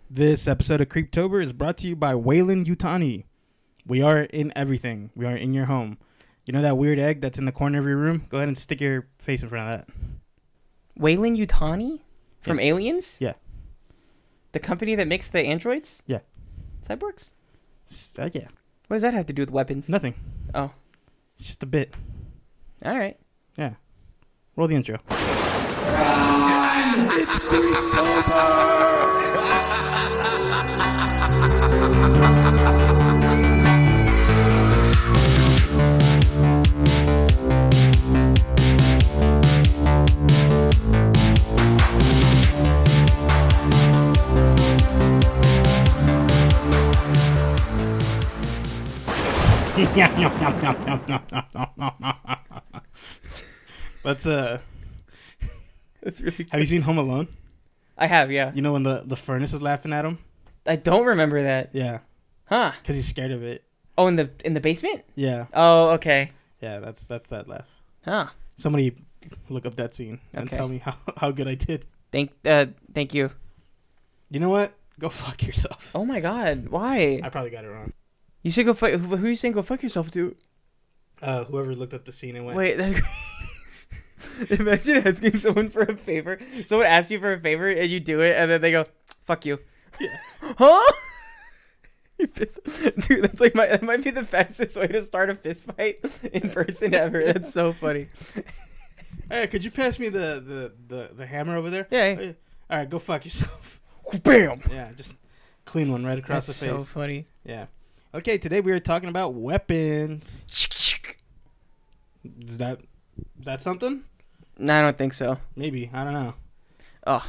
This episode of Creeptober is brought to you by Wayland Yutani. We are in everything. We are in your home. You know that weird egg that's in the corner of your room? Go ahead and stick your face in front of that. Wayland Yutani? From Yeah. Aliens? Yeah. The company that makes the androids? Yeah. Cyborgs? Yeah. What does that have to do with weapons? Nothing. Oh. It's just a bit. All right. Yeah. Roll the intro. It's Creeptober! Let's That's really have you seen Home Alone? I have, yeah. You know when the furnace is laughing at him? I don't remember that. Yeah. Huh. Because he's scared of it. Oh, in the basement? Yeah. Oh, okay. Yeah, that's that laugh. Huh. Somebody look up that scene and Okay. tell me how good I did. Thank you. You know what? Go fuck yourself. Oh my god. Why? I probably got it wrong. You should go fuck. Who you saying go fuck yourself to? Whoever looked up the scene and went. Wait, that's imagine asking someone for a favor. Someone asks you for a favor and you do it, and then they go, "Fuck you." Yeah. Huh? You pissed. Dude, that's like that might be the fastest way to start a fist fight in person ever. That's so funny. Hey, could you pass me the hammer over there? Yeah. Oh, yeah. All right, go fuck yourself. Bam. Yeah, just clean one right across That's the so face. funny. Yeah. Okay, today we are talking about weapons. Is that something? No, I don't think so. Maybe. I don't know. Oh,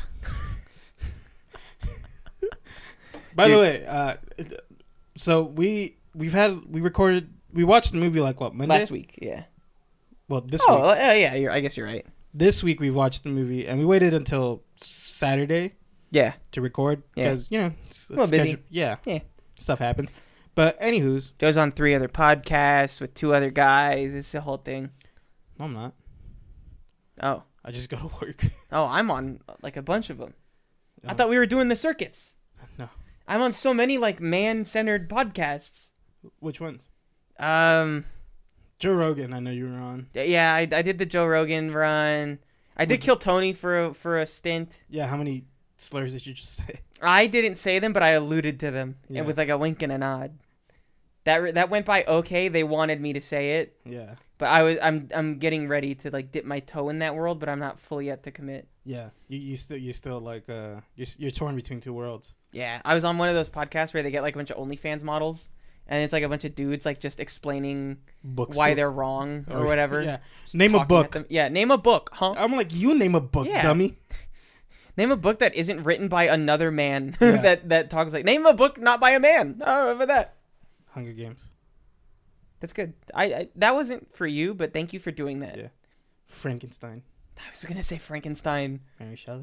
By Dude. the way, so we watched the movie like what, Monday? last week, yeah. Well, this Oh, week. yeah. I guess you're right. This week we watched the movie and we waited until Saturday Yeah. to record Yeah. because, you know, A little busy. Yeah. Yeah. Stuff happened. But anywho's, Joe's on 3 other podcasts with 2 other guys. It's the whole thing. no, I'm not. Oh. I just go to work. Oh, I'm on like a bunch of them. I Oh. thought we were doing the circuits. No. I'm on so many like man-centered podcasts. Which ones? Um, Joe Rogan, I know you were on. yeah, I did the Joe Rogan run. I did kill Tony for a stint. Yeah, how many slurs did you just say? I didn't say them, but I alluded to them Yeah. and with like a wink and a nod. That went by okay. They wanted me to say it, Yeah. but I'm getting ready to like dip my toe in that world, but I'm not full yet to commit. Yeah. You still like you're torn between two worlds. Yeah, I was on one of those podcasts where they get like a bunch of OnlyFans models, and it's like a bunch of dudes like just explaining Books. why they're wrong or whatever. Yeah. Just Name a talking at book. them. Yeah, name a book, huh? I'm like, you name a book, Yeah. dummy. Name a book that isn't written by another man Yeah. that talks like. Name a book not by a man. Oh, remember that. Hunger Games. That's good. I that wasn't for you, but thank you for doing that. Yeah. Frankenstein. I was gonna say Frankenstein. Mary Shelley.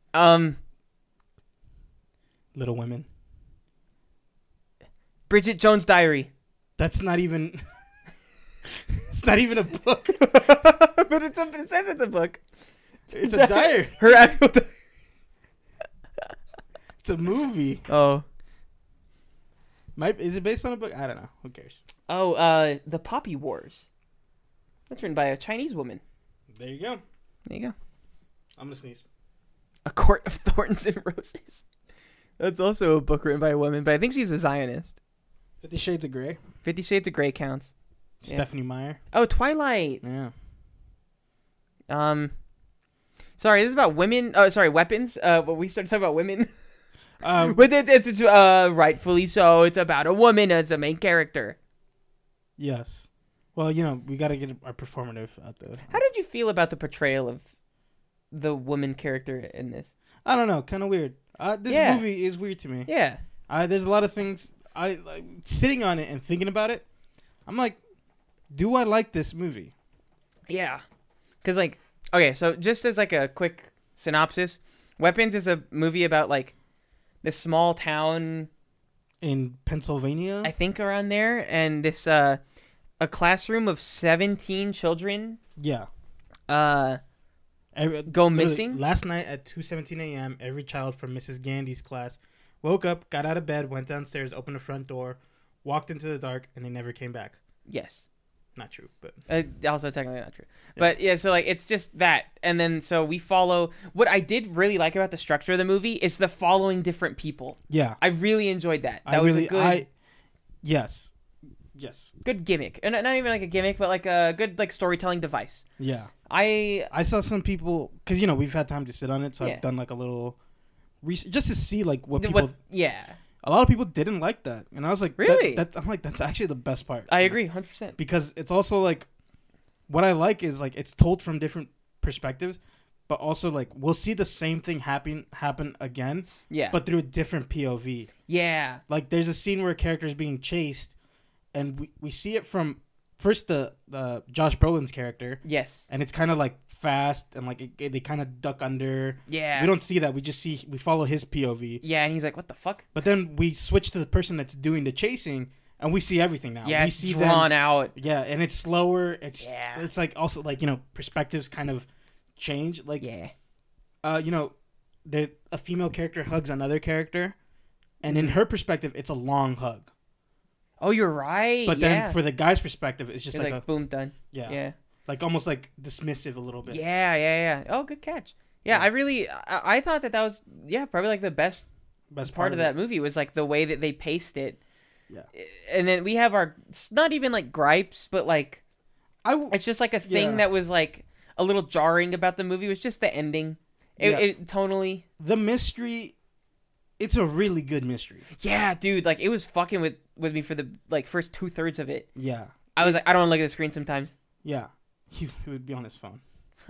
Little Women. Bridget Jones' Diary. That's not even. It's not even a book. But it says it's a book. It's a diary. Her actual. It's a movie. Oh. Is it based on a book? I don't know. Who cares? Oh. The Poppy Wars. That's written by a Chinese woman. There you go. There you go. I'm gonna sneeze. A Court of Thorns and Roses. That's also a book written by a woman, but I think she's a Zionist. 50 Shades of Grey. 50 Shades of Grey counts. Yeah. Stephanie Meyer. Oh, Twilight. Yeah. Sorry, this is about women. Oh, sorry, weapons. But we started talking about women. But it's rightfully so. It's about a woman as the main character. yes. Well, you know, we gotta get our performative out there. How did you feel about the portrayal of the woman character in this? I don't know. Kind of weird. This Yeah. movie is weird to me. Yeah. There's a lot of things. I like sitting on it and thinking about it. I'm like, do I like this movie? Yeah. Because, like, okay, so just as, like, a quick synopsis, Weapons is a movie about, like, this small town, In Pennsylvania? I think around there, and this, a classroom of 17 children, Yeah. go Literally, missing. Last night at 2:17 a.m., every child from Mrs. Gandy's class woke up, got out of bed, went downstairs, opened the front door, walked into the dark, and they never came back. Yes. Not true, but Also technically not true. Yeah. But yeah, so like it's just that. And then so we follow what I did really like about the structure of the movie is the following different people. yeah, I really enjoyed that. That I was really, a good yes, good gimmick. And not even like a gimmick, but like a good like storytelling device. yeah. I I saw some people because we've had time to sit on it, so Yeah. I've done like a little research just to see like what people. yeah. A lot of people didn't like that, and I was like, Really? I'm like, that's actually the best part. I agree 100%. Because it's also like, what I like is like it's told from different perspectives, but also like we'll see the same thing happen again, Yeah. but through a different POV. yeah. Like there's a scene where a character is being chased, and we see it from first the Josh Brolin's character, Yes. and it's kind of like fast and like they kind of duck under. Yeah. We don't see that. We follow his POV. Yeah, and he's like, "What the fuck?" But then we switch to the person that's doing the chasing, and we see everything now. Yeah, we it's see drawn out. Yeah, and it's slower. Yeah. It's like also like perspectives kind of change. Like Yeah. there a female character hugs another character, and in her perspective, it's a long hug. Oh, you're right. But yeah. then for the guy's perspective, it's just It's like, like boom, done. yeah, Yeah. like almost like dismissive a little bit. Yeah. Oh, good catch. Yeah, Yeah. I thought that was probably like the best Best part of it. that movie was like the way that they paced it. Yeah. And then we have our not even like gripes, but like I it's just like a thing Yeah. that was like a little jarring about the movie was just the ending. Yeah. It tonally. the mystery. It's a really good mystery. Yeah, dude, like it was fucking with me for the like first 2/3 of it. Yeah, I was like, I don't want to look at the screen sometimes. yeah. He would be on his phone.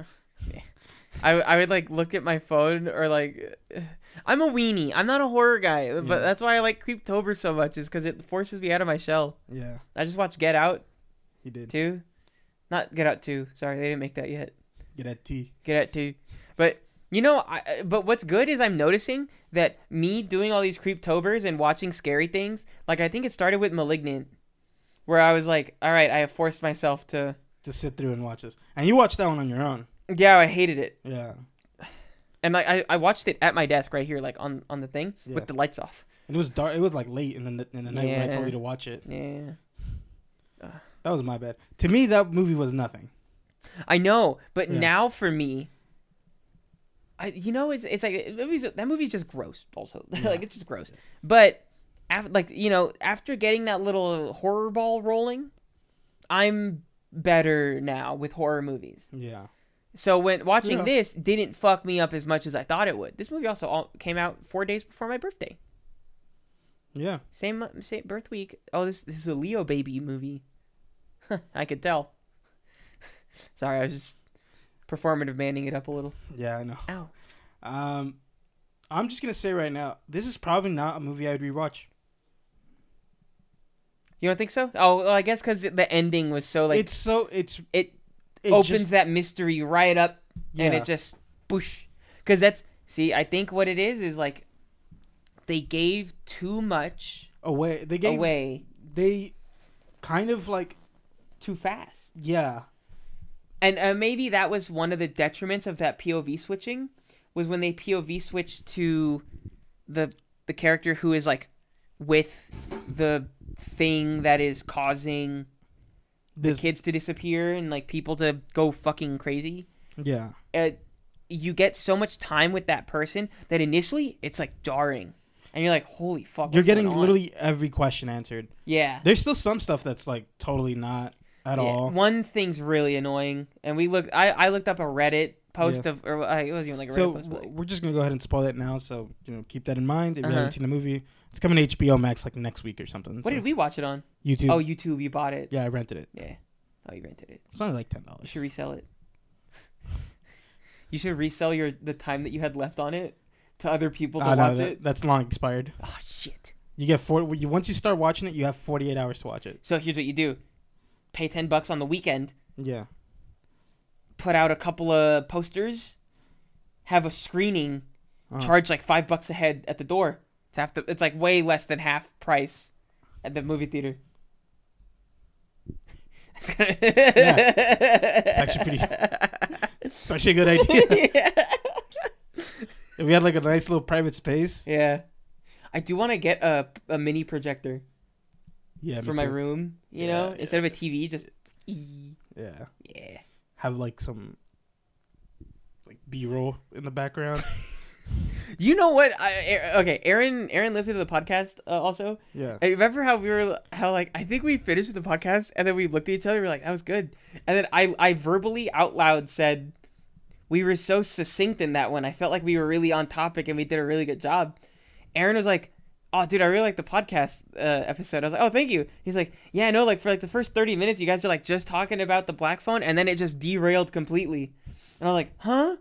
I would like look at my phone or like I'm a weenie. I'm not a horror guy, but Yeah. that's why I like Creeptober so much is because it forces me out of my shell. Yeah, I just watched Get Out he did. 2. Not Get Out 2. Sorry, they didn't make that yet. Get at T. Get Out 2. But but what's good is I'm noticing that me doing all these Creeptobers and watching scary things, like I think it started with Malignant, where I was like, all right, I have forced myself to. To sit through and watch this, and you watched that one on your own. Yeah, I hated it. Yeah, And like I watched it at my desk right here, like on the thing Yeah. with the lights off. and it was dark. It was like late in the night when I told Yeah. you to watch it. Yeah, That was my bad. To me, that movie was nothing. I know, but Yeah. now for me, it's like that movie's just gross. Also, Yeah. like it's just gross. But after getting that little horror ball rolling, I'm better now with horror movies. Yeah, So when watching Yeah. this didn't fuck me up as much as I thought it would. This movie also came out 4 days before my birthday. yeah. Same birth week. Oh, this is a Leo baby movie. I could tell. Sorry, I was just performative manning it up a little. Yeah, I know. Ow. I'm just gonna say right now, this is probably not a movie I'd rewatch. You don't think so? Oh, well, I guess because the ending was so like it opens just, that mystery right up, and yeah. it just boosh. Because I think what it is like they gave too much away. They kind of like too fast. yeah. And maybe that was one of the detriments of that POV switching, was when they POV switched to the character who is like with the thing that is causing the kids to disappear and like people to go fucking crazy. Yeah. You get so much time with that person that initially it's like jarring, and you're like, holy fuck! You're what's getting going on? literally every question answered. Yeah. There's still some stuff that's like totally not at all. One thing's really annoying, and I looked up a Reddit post Yeah. it wasn't even like a Reddit So post. But like, we're just gonna go ahead and spoil it now. So keep that in mind. If you Uh-huh. haven't seen the movie, it's coming to HBO Max like next week or something. what did we watch it on? YouTube. Oh, YouTube. You bought it. Yeah, I rented it. Yeah. Oh, you rented it. It's only like You $10. should resell it. You should resell the time that you had left on it to other people to watch it. That's long expired. Oh shit! You get once you start watching it, you have 48 hours to watch it. So here's what you do: pay $10 on the weekend, Yeah. put out a couple of posters, have a screening, charge like $5 a head at the door. It's like way less than half price at the movie theater. It's actually it's actually a good idea. Yeah. If we had like a nice little private space. Yeah. I do want to get a mini projector Yeah, for my room. You Yeah, know, yeah. instead of a TV, just Yeah, yeah. have like some like B-roll in the background. You know what? Okay, Aaron listened to the podcast also. Yeah, I remember how like I think we finished the podcast and then we looked at each other. We were like, that was good. And then I verbally out loud said, we were so succinct in that one. I felt like we were really on topic and we did a really good job. Aaron was like, oh, dude, I really like the podcast episode. I was like, oh, thank you. He's like, yeah, I know. Like for like the first 30 minutes, you guys are like just talking about the black phone, and then it just derailed completely. And I'm like, huh?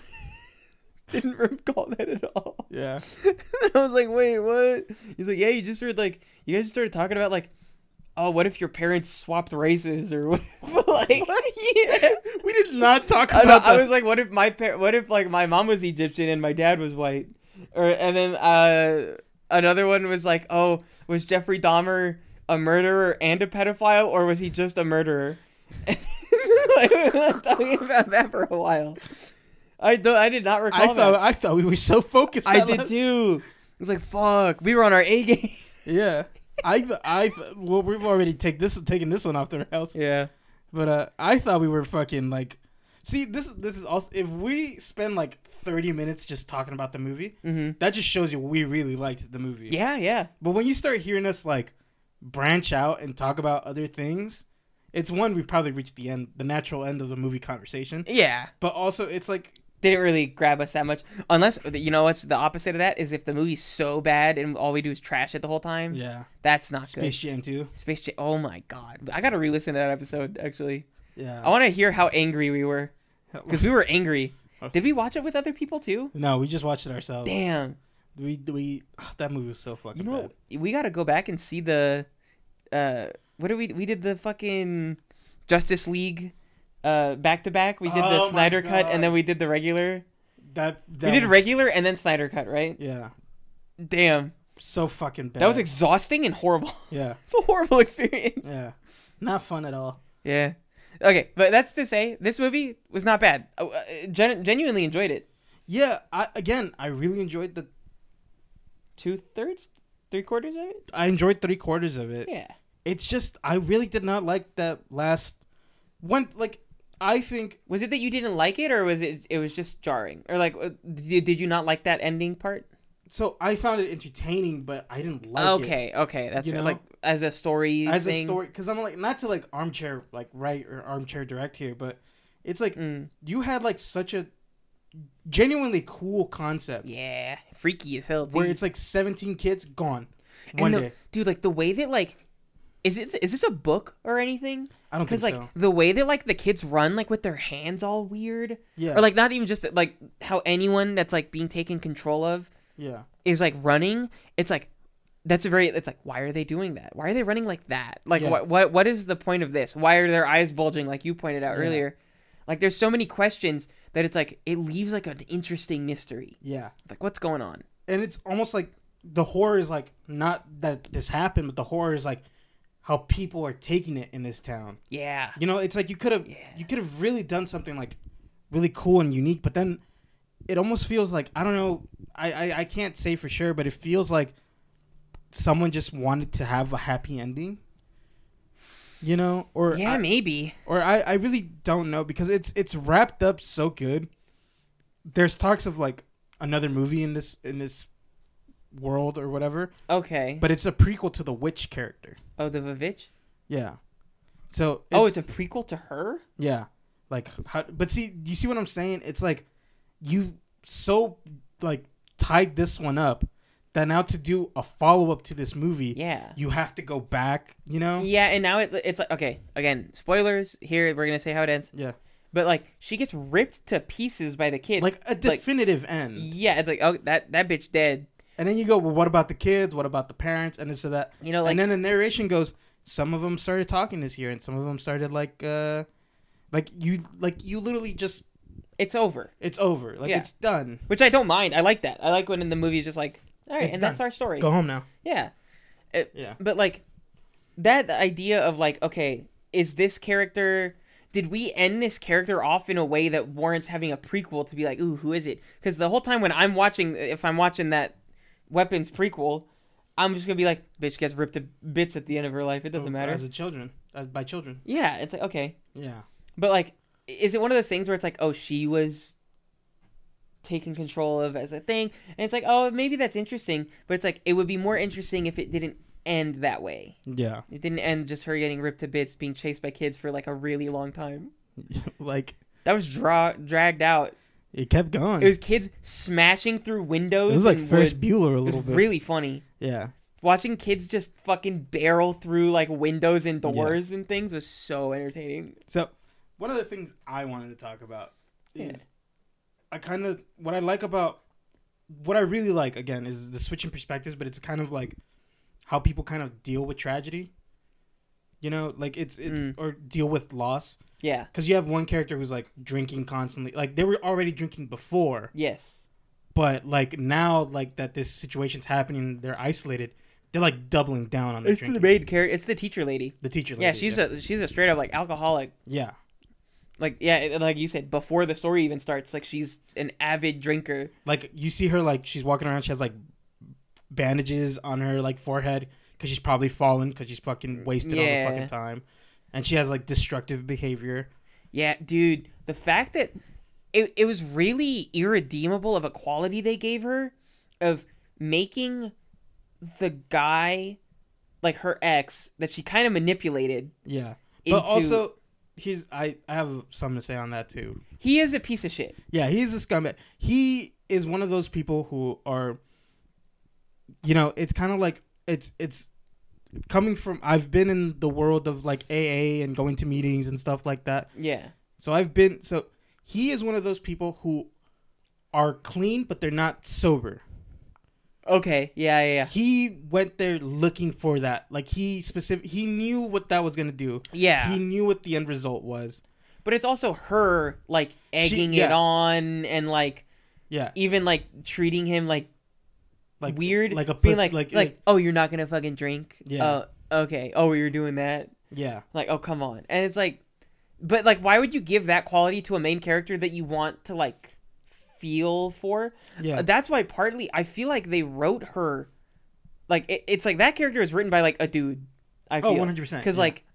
Didn't recall that at all. yeah. And I was like, wait, what? He's like, yeah, you just heard like you guys started talking about like, oh, what if your parents swapped races or what? Like, yeah. We did not talk I, about I that. was like, what if like my mom was Egyptian and my dad was white? And then another one was like, oh, was Jeffrey Dahmer a murderer and a pedophile, or was he just a murderer? Like, we were talking about that for a while. I did not recall that. I thought we were so focused. I that did last- too. I was like, fuck, we were on our A game. Yeah, well, we've already taken this one off the rails. Yeah. But I thought we were fucking like, see, this is also, if we spend like 30 minutes just talking about the movie, that just shows you we really liked the movie. Yeah, yeah. But when you start hearing us like branch out and talk about other things, it's one, we probably reached the natural end of the movie conversation. Yeah. But also, it's like, Didn't really grab us that much. Unless, you know what's the opposite of that is if the movie's so bad and all we do is trash it the whole time. yeah, That's not Space good. Jam 2. Space Jam. Oh my god. I gotta re-listen to that episode, actually. Yeah. I want to hear how angry we were. Because we were angry. Did we watch it with other people too? No, we just watched it ourselves. Damn. We that movie was so fucking You know, bad. we gotta go back and see the, what did we did the fucking Justice League, back to back. We did the Oh my Snyder cut and then God. we did the regular. That We did regular and then Snyder cut, right? Yeah, Damn. so fucking bad. That was exhausting and horrible. yeah, It's a horrible experience. yeah, not fun at all. Yeah. Okay, but that's to say, this movie was not bad. Genuinely enjoyed it. Yeah, I really enjoyed the. 2/3, 3/4 of it. I enjoyed 3/4 of it. Yeah. It's just I really did not like that last one. Like I think Was it that you didn't like it, or was it was just jarring, or like did you not like that ending part? so. I found it entertaining, but I didn't like it. Okay, that's You fair. know? Like as a story As thing. a story, because I'm like not to like armchair like write or armchair direct here, but it's like you had like such a genuinely cool concept Yeah, freaky as hell. Dude. where it's like 17 kids gone one day. Dude, like the way that like, is this a book or anything? I don't think Because like so. the way that like the kids run like with their hands all weird, Yeah, or like not even just like how anyone that's like being taken control of yeah, is like running. It's like it's like, why are they doing that? Why are they running like that? Like Yeah. what is the point of this? Why are their eyes bulging like you pointed out Yeah. earlier? Like there's so many questions that it's like it leaves like an interesting mystery. yeah. Like what's going on? And it's almost like the horror is like not that this happened, but the horror is like how people are taking it in this town. Yeah. You know, it's like you could have really done something like really cool and unique, but then it almost feels like I don't know, I can't say for sure, but it feels like someone just wanted to have a happy ending. You know, or Yeah, maybe. or I really don't know because it's wrapped up so good. There's talks of like another movie in this world or whatever, Okay. but it's a prequel to the witch character. Oh, the Vivitch? Yeah. So It's a prequel to her? yeah, like how, but see, do you see what I'm saying? It's like you so like tied this one up that now to do a follow up to this movie, Yeah. you have to go back. You know? Yeah, and now it's like, okay, again, spoilers here, we're going to say how it ends. Yeah. But like she gets ripped to pieces by the kids. Like a definitive end. Yeah, it's like, oh, that bitch dead. And then you go, well, what about the kids? What about the parents? And this or that. You know, like and then the narration goes, some of them started talking this year, and some of them started like you literally just it's over. it's over, like Yeah. it's done. Which I don't mind. I like that. I like when in the movie is just like, all right, It's and that's done. our story. Go home now. Yeah. Yeah. But like that idea of like, okay, is this character, did we end this character off in a way that warrants having a prequel to be like, ooh, who is it? Because the whole time when I'm watching, if I'm watching that Weapons prequel, I'm just gonna be like, bitch gets ripped to bits at the end of her life. It doesn't matter. By children. Yeah, it's like, okay. Yeah. But like, is it one of those things where it's like, oh, she was taken control of as a thing, and it's like, oh, maybe that's interesting, but it's like, it would be more interesting if it didn't end that way. Yeah. It didn't end just her getting ripped to bits, being chased by kids for like a really long time. Like that was dragged out. It kept going. It was kids smashing through windows. It was like and Ferris wood. Bueller a It little was bit. really funny. Yeah. Watching kids just fucking barrel through like windows and doors and things was so entertaining. So, one of the things I wanted to talk about is what I really like, again, is the switching perspectives, but it's kind of like how people kind of deal with tragedy. You know, like it's or deal with loss. Yeah. Because you have one character who's like drinking constantly. Like they were already drinking before. Yes. But like now, like that this situation's happening, they're isolated. They're like doubling down on the drinking. The main character. It's the teacher lady. The teacher lady. Yeah, she's a straight up like alcoholic. Yeah. Like like you said, before the story even starts, like she's an avid drinker. Like you see her, like she's walking around. She has like bandages on her like forehead because she's probably fallen because she's fucking wasted all the fucking time, and she has like destructive behavior. Yeah, dude, the fact that it was really irredeemable of a quality they gave her of making the guy, like her ex, that she kind of manipulated. Yeah, but also I have something to say on that too. He is a piece of shit. Yeah, he's a scumbag. He is one of those people who are, you know, it's kind of like it's coming from. I've been in the world of like AA and going to meetings and stuff like that. Yeah. So he is one of those people who are clean, but they're not sober. Okay. Yeah. He went there looking for that. Like he knew what that was gonna do. Yeah. He knew what the end result was. But it's also her like egging it on and like even like treating him like weird, like a being pussy, like oh, you're not gonna fucking drink. Yeah. Okay. Oh, you're doing that. Yeah. Like, oh, come on. And it's like, but like, why would you give that quality to a main character that you want to like feel for? Yeah. That's why partly I feel like they wrote her like it's like that character is written by like a dude. I feel 100%. Because like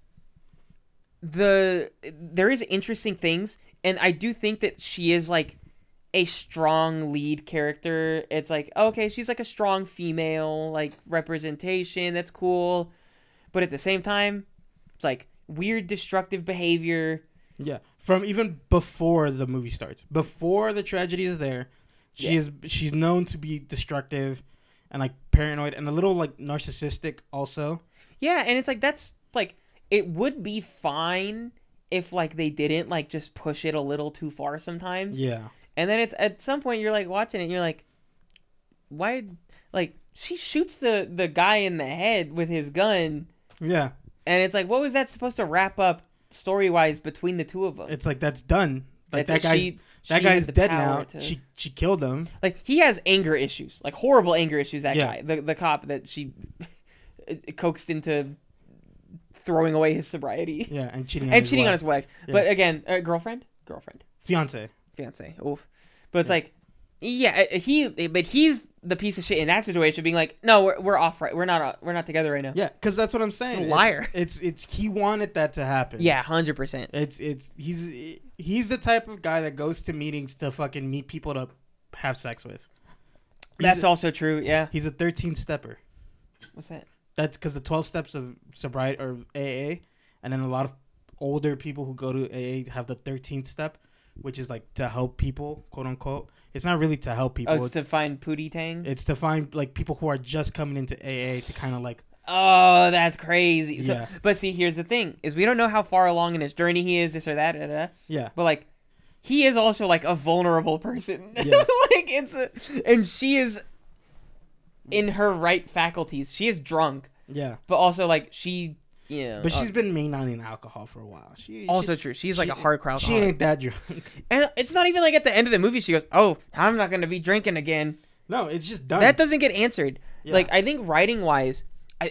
there is interesting things, and I do think that she is like a strong lead character. It's like, okay, she's like a strong female like representation. That's cool. But at the same time, it's like weird destructive behavior. Yeah. From even before the movie starts. Before the tragedy is there, she's known to be destructive and like paranoid and a little like narcissistic also. Yeah, and it's like that's like it would be fine if like they didn't like just push it a little too far sometimes. Yeah. And then it's at some point you're like watching it and you're like, why? Like she shoots the guy in the head with his gun. Yeah. And it's like, what was that supposed to wrap up story wise between the two of them? It's like that's done. Like That's that guy's dead now. She killed him. Like he has anger issues, like horrible anger issues. That Yeah. guy, the cop that she coaxed into throwing away his sobriety. Yeah, and cheating on his wife. Yeah. But again, girlfriend, fiance. oof. But it's like, yeah, he's the piece of shit in that situation, being like, no, we're off, right? We're not together right now. Yeah, because that's what I'm saying. He's a liar. It's he wanted that to happen. Yeah, 100%. He's the type of guy that goes to meetings to fucking meet people to have sex with. That's also true. Yeah. He's a 13 stepper. What's that? That's because the 12 steps of sobriety or AA, and then a lot of older people who go to AA have the 13th step, which is like to help people, quote unquote. It's not really to help people. Oh, it's to find Pootie Tang? It's to find like people who are just coming into AA to kind of like. Oh, that's crazy. Yeah. So, but see, here's the thing: is we don't know how far along in his journey he is, this or that. Yeah. But like, he is also like a vulnerable person. Yeah. Like and she is in her right faculties. She is drunk. Yeah. But also like she, you know. But she's been mainlining alcohol for a while. True. She's like a hardcore alcoholic. She ain't that drunk. And it's not even like at the end of the movie she goes, "Oh, I'm not gonna be drinking again." No, it's just done. That doesn't get answered. Yeah. Like I think writing wise,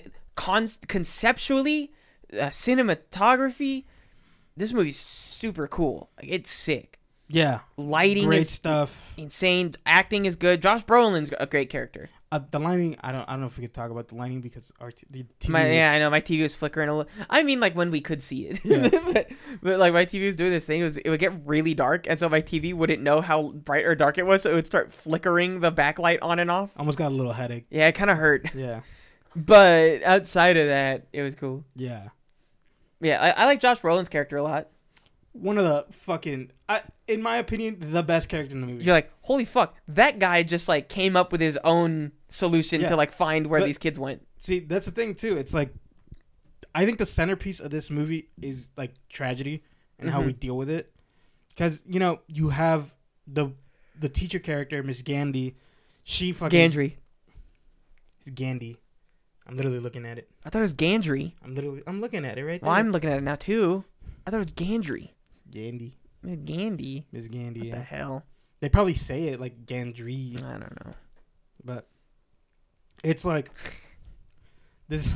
conceptually, cinematography, this movie's super cool. Like it's sick. Yeah. Lighting great is stuff. insane. Acting is good. Josh Brolin's a great character. The lighting, I don't know if we could talk about the lighting because the TV. I know my TV was flickering a little. I mean, like when we could see it. Yeah. but like my TV was doing this thing. It would get really dark, and so my TV wouldn't know how bright or dark it was, so it would start flickering the backlight on and off. Almost got a little headache. Yeah, it kind of hurt. Yeah. But outside of that, it was cool. Yeah. Yeah, I like Josh Brolin's character a lot. One of the fucking, in my opinion, the best character in the movie. You're like, holy fuck, that guy just like came up with his own solution Yeah. to like find where But- these kids went. See, that's the thing too. It's like, I think the centerpiece of this movie is like tragedy and how we deal with it. Because you have the teacher character, Miss Gandhi. She fucking Gandry. It's Gandhi. I'm literally looking at it. I thought it was Gandry. I'm looking at it right there. Well, I'm It's looking at it now too. I thought it was Gandry. Gandhi. Gandhi. Miss Gandhi. What Yeah. the hell? They probably say it like Gandry, I don't know. but it's like this.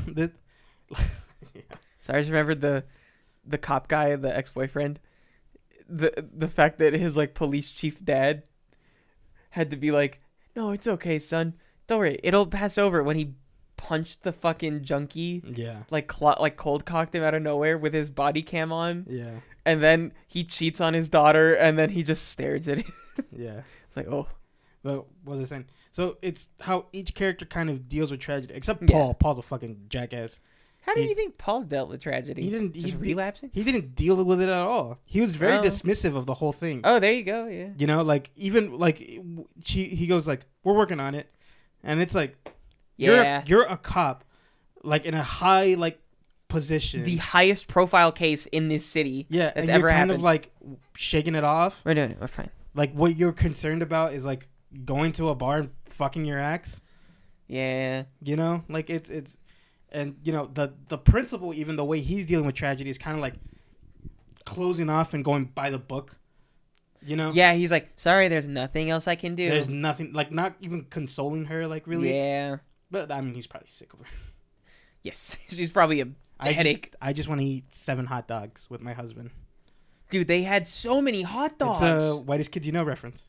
So I just remembered the cop guy, the ex-boyfriend. The fact that his like police chief dad had to be like, no, it's okay, son. Don't worry, it'll pass over. When he punched the fucking junkie, Yeah. like cold cocked him out of nowhere with his body cam on, Yeah. and then he cheats on his daughter, and then he just stares at him. Yeah. It's like, oh, But what was I saying? So it's how each character kind of deals with tragedy, except Yeah. Paul. Paul's a fucking jackass. how do He- you think Paul dealt with tragedy? He didn't. Just He, relapsing. he didn't deal with it at all. He was very Oh. dismissive of the whole thing. Oh, there you go. Yeah. Like even like he goes like, we're working on it, and it's like Yeah. you're a cop, like in a high like position. The highest profile case in this city. yeah, that's and ever you're kind happened. of like shaking it off. We're doing it. We're fine. Like what you're concerned about is like going to a bar and fucking your ex. Yeah. Like it's and the principal, even the way he's dealing with tragedy is kind of like closing off and going by the book. Yeah, he's like, sorry, there's nothing else I can do. There's nothing, like, not even consoling her, like, really. Yeah. But I mean, he's probably sick of her. Yes. She's probably a headache. I just want to eat 7 hot dogs with my husband. Dude, they had so many hot dogs. It's a Whitest Kids You Know reference.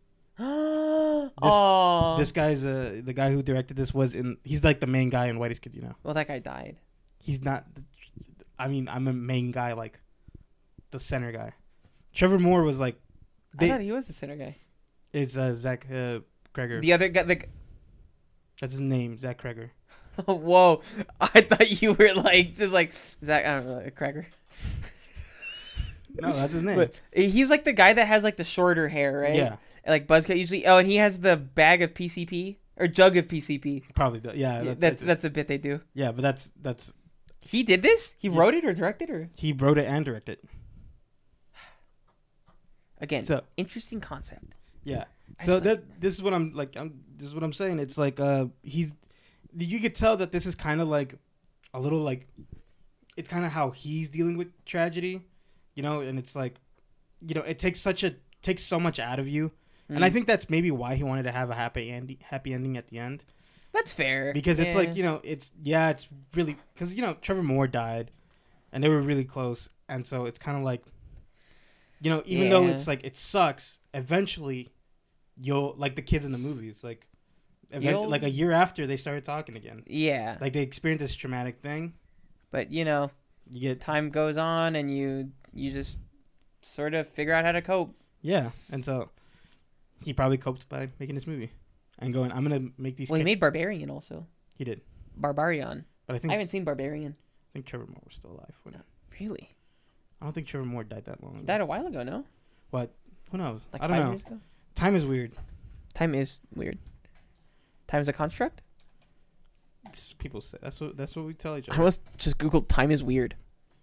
Oh. This guy's the guy who directed this he's like the main guy in Whitest Kids You Know. Well, that guy died. He's not. I mean, I'm a main guy, like the center guy. Trevor Moore was like. I thought he was the center guy. Is Zach Kreger. The other guy. That's his name, Zach Kreger. Whoa. I thought you were like, just like, Zach, I don't know, Kreger. No, that's his name. But he's like the guy that has like the shorter hair, right? Yeah. Like buzz cut usually. Oh, and he has the bag of PCP or jug of PCP. Probably. Yeah. Yeah, that's a bit they do. Yeah, but that's. He did this? He wrote it or directed or? He wrote it and directed. Again, So interesting concept. yeah. I So just this is what this is what I'm saying. It's like you could tell that this is kind of like a little like it's kind of how he's dealing with tragedy, and it's like it takes so much out of you. And I think that's maybe why he wanted to have a happy ending at the end. That's fair. Because it's like, Yeah. it's really because Trevor Moore died and they were really close, and so it's kind of like even though Yeah. it's like it sucks, eventually you'll like the kids in the movies like like a year after they started talking again. Yeah. Like they experienced this traumatic thing. But You get time goes on and you just sort of figure out how to cope. yeah, and so he probably coped by making this movie and going, I'm gonna make these. Well, he made Barbarian also. He did, Barbarian. but I I think haven't seen Barbarian. Trevor Moore was still alive. Really? I don't think Trevor Moore died that long He ago. died a while ago, no? What? Who knows? Like I don't 5 know. years ago? Time is weird. Time is weird. Time is a construct? People say that's what we tell each I other. almost just Googled time is weird.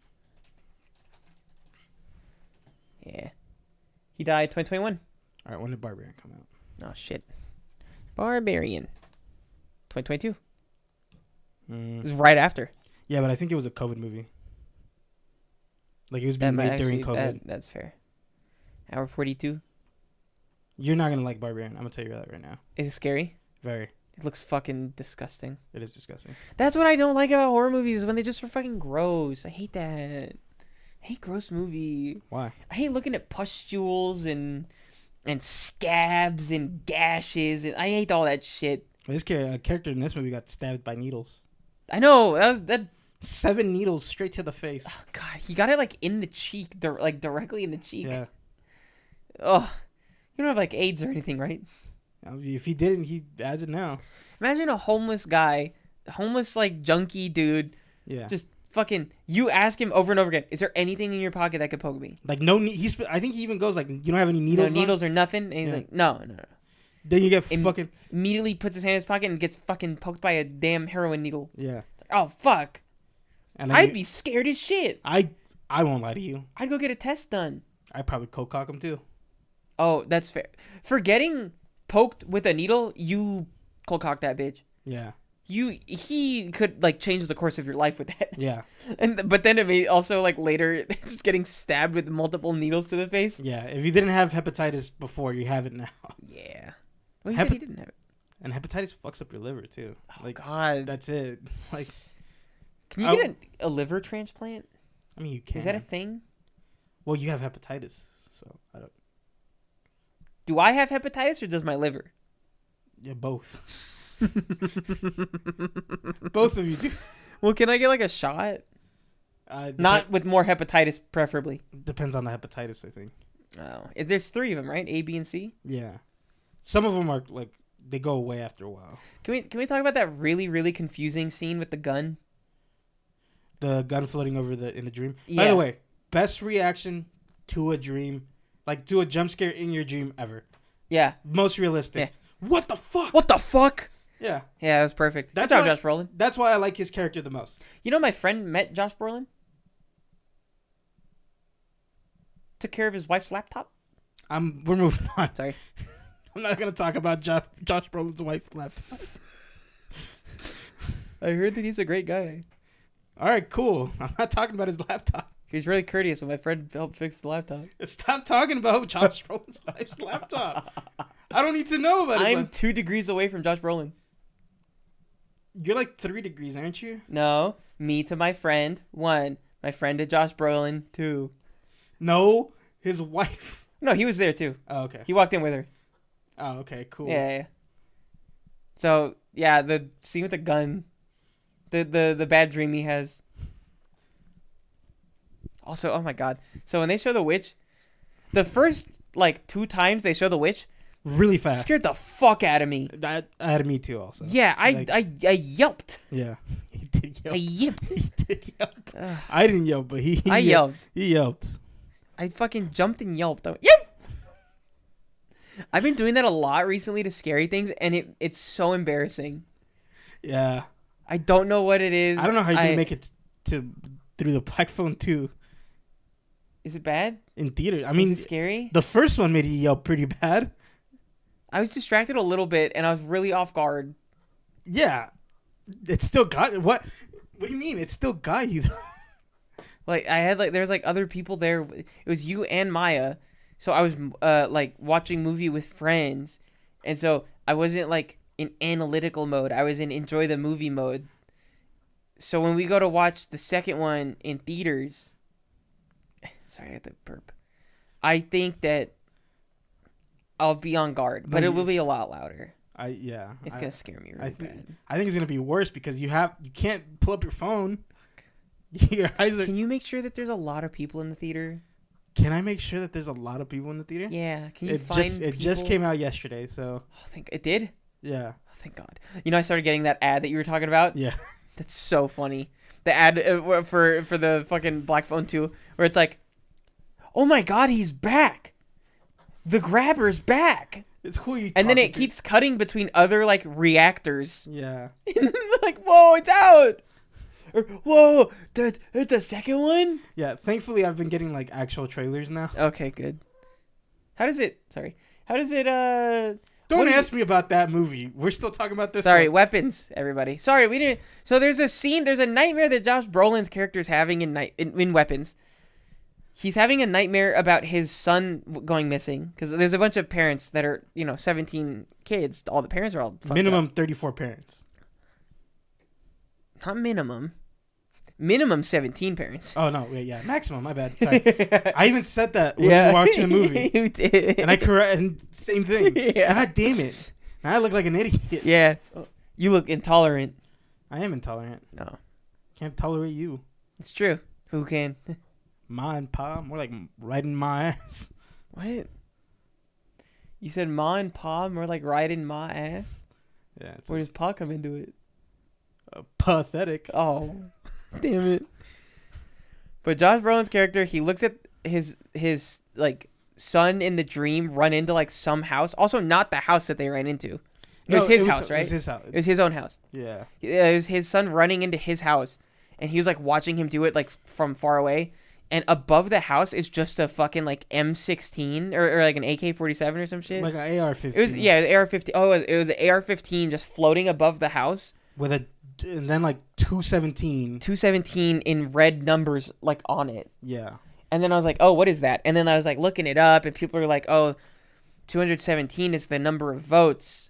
Yeah. He died 2021. All right, when did Barbarian come out? Oh, shit. Barbarian. 2022. This is right after. Yeah, but I think it was a COVID movie. Like it was being made during COVID. That's fair. Hour 42. You're not gonna like Barbarian. I'm gonna tell you that right now. Is it scary? Very. It looks fucking disgusting. It is disgusting. That's what I don't like about horror movies, when they just are fucking gross. I hate that. I hate gross movie. Why? I hate looking at pustules and scabs and gashes. And I hate all that shit. This character in this movie got stabbed by needles. I know that. 7 needles straight to the face. Oh God, he got it like in the cheek, like directly in the cheek. Yeah. Oh, you don't have like AIDS or anything, right? If he didn't, he has it now. Imagine a homeless guy, like junkie dude. Yeah. Just fucking. You ask him over and over again. Is there anything in your pocket that could poke me? Like no, I think he even goes like, you don't have any needles. No needles or nothing. And he's like, no. Then you get And fucking. Immediately puts his hand in his pocket and gets fucking poked by a damn heroin needle. Yeah. Oh fuck. And I'd be scared as shit. I won't lie to you. I'd go get a test done. I'd probably cock him too. Oh, that's fair. For getting poked with a needle, you cold cock that bitch. Yeah. He could like change the course of your life with that. Yeah. But then it may also like later just getting stabbed with multiple needles to the face. Yeah. If you didn't have hepatitis before, you have it now. Yeah. Well, he said he didn't have it. And hepatitis fucks up your liver too. Oh God. That's it. Like. Can you get a liver transplant? I mean, you can. Is that a thing? Well, you have hepatitis, so I don't. Do I have hepatitis or does my liver? Yeah, both. Both of you do. Well, can I get like a shot? Not with more hepatitis, preferably. Depends on the hepatitis, I think. Oh, there's 3 of them, right? A, B, and C. Yeah, some of them are like they go away after a while. Can we talk about that really really confusing scene with the gun? The gun floating over in the dream. Yeah. By the way, best reaction to a dream, like to a jump scare in your dream ever. Yeah. Most realistic. Yeah. What the fuck? What the fuck? Yeah. Yeah, that's perfect. That's Good job, why, Josh Brolin. That's why I like his character the most. You know, my friend met Josh Brolin. Took care of his wife's laptop. We're moving on. Sorry. I'm not gonna talk about Josh Brolin's wife's laptop. I heard that he's a great guy. All right, cool. I'm not talking about his laptop. He's really courteous when my friend helped fix the laptop. Stop talking about Josh Brolin's wife's laptop. I don't need to know about it. I'm 2 degrees away from Josh Brolin. You're like 3 degrees, aren't you? No, me to my friend 1. My friend to Josh Brolin 2. No, his wife. No, he was there too. Oh, okay. He walked in with her. Oh, okay, cool. Yeah. So yeah, the scene with the gun, the bad dream he has. Also, oh my god. So when they show the witch, the first like 2 times they show the witch, really fast, scared the fuck out of me. That out of me too, also. Yeah, I yelped. Yeah, he did yelp. I yelped. He did yelp. I didn't yelp, but he I yelped. He yelped. I fucking jumped and yelped. I went, yep. I've been doing that a lot recently to scary things, and it's so embarrassing. Yeah. I don't know what it is. I don't know how you can make it to through the Black Phone 2. Is it bad? In theater. I mean, is it scary? The first one made you yell pretty bad. I was distracted a little bit, and I was really off guard. Yeah. It still got... What do you mean? It still got you, though. Like, there was, like, other people there. It was you and Maya. So I was, like, watching movie with friends. And so I wasn't, like, in analytical mode. I was in enjoy the movie mode. So when we go to watch the second one in theaters... Sorry, I had to burp. I think that I'll be on guard, but it will be a lot louder. It's going to scare me really bad. I think it's going to be worse because you can't pull up your phone. Your eyes are... Can you make sure that there's a lot of people in the theater? Can I make sure that there's a lot of people in the theater? Yeah. Can you find people? It just came out yesterday, so... Oh, it did? Yeah. Oh, thank God. You know, I started getting that ad that you were talking about? Yeah. That's so funny. The ad for the fucking Black Phone 2, where it's like, oh my God, he's back. The grabber's back. It's who you And then it keeps cutting between other, like, reactors. Yeah. And then it's like, whoa, it's out. Or, whoa, there's the second one? Yeah, thankfully I've been getting, like, actual trailers now. Okay, good. How does it, Don't ask me about that movie. We're still talking about this Sorry, one. weapons, everybody. Sorry, we didn't. So there's a nightmare that Josh Brolin's character is having in Weapons. He's having a nightmare about his son going missing because there's a bunch of parents that are, 17 kids. All the parents are all fucked Minimum up. 34 parents. Not minimum. Minimum 17 parents. Oh, no. Wait, yeah. Maximum. My bad. Sorry. I even said that when we Yeah. were watching the movie. You did. And and same thing. Yeah. God damn it. Now I look like an idiot. Yeah. You look intolerant. I am intolerant. No. Can't tolerate you. It's true. Who can? Ma and Pa, more like riding my ass. What? You said ma and pa more like riding my ass? Yeah, it's Where does pa come into it? pathetic. Oh. Damn it. But Josh Brolin's character, he looks at his like son in the dream run into like some house. Also not the house that they ran into. It was his house, right? It was his house. It was his own house. Yeah. It was his son running into his house, and he was like watching him do it like from far away. And above the house is just a fucking like M16 or like an AK-47 or some shit. Like an AR-15. It was an AR-15. Oh, it was an AR-15 just floating above the house. And then like 217. 217 in red numbers like on it. Yeah. And then I was like, oh, what is that? And then I was like looking it up, and people are like, oh, 217 is the number of votes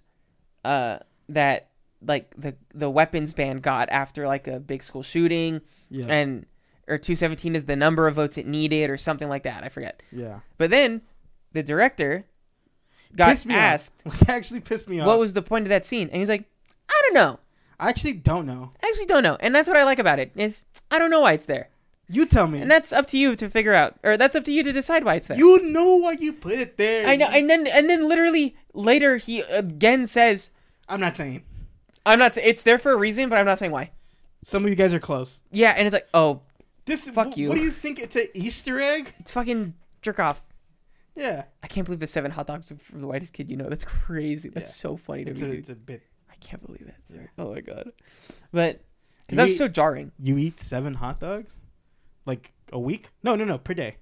that like the weapons ban got after like a big school shooting. Yeah. Or 217 is the number of votes it needed or something like that. I forget. Yeah. But then the director got asked, Like, actually pissed me off. what was the point of that scene? And he's like, I don't know. I actually don't know. And that's what I like about it is I don't know why it's there. You tell me. And that's up to you to figure out, or that's up to you to decide why it's there. You know why you put it there. I know. And then literally later he again says, I'm not saying. It's there for a reason, but I'm not saying why. Some of you guys are close. Yeah. And it's like, oh, Fuck you. What do you think? It's an Easter egg? it's fucking jerk off. Yeah. I can't believe the 7 hot dogs for the whitest kid you know. That's crazy. That's so funny to me. It's a bit. I can't believe it. Yeah. Oh my god. But because that was so jarring. You eat 7 hot dogs? Like a week? No, per day.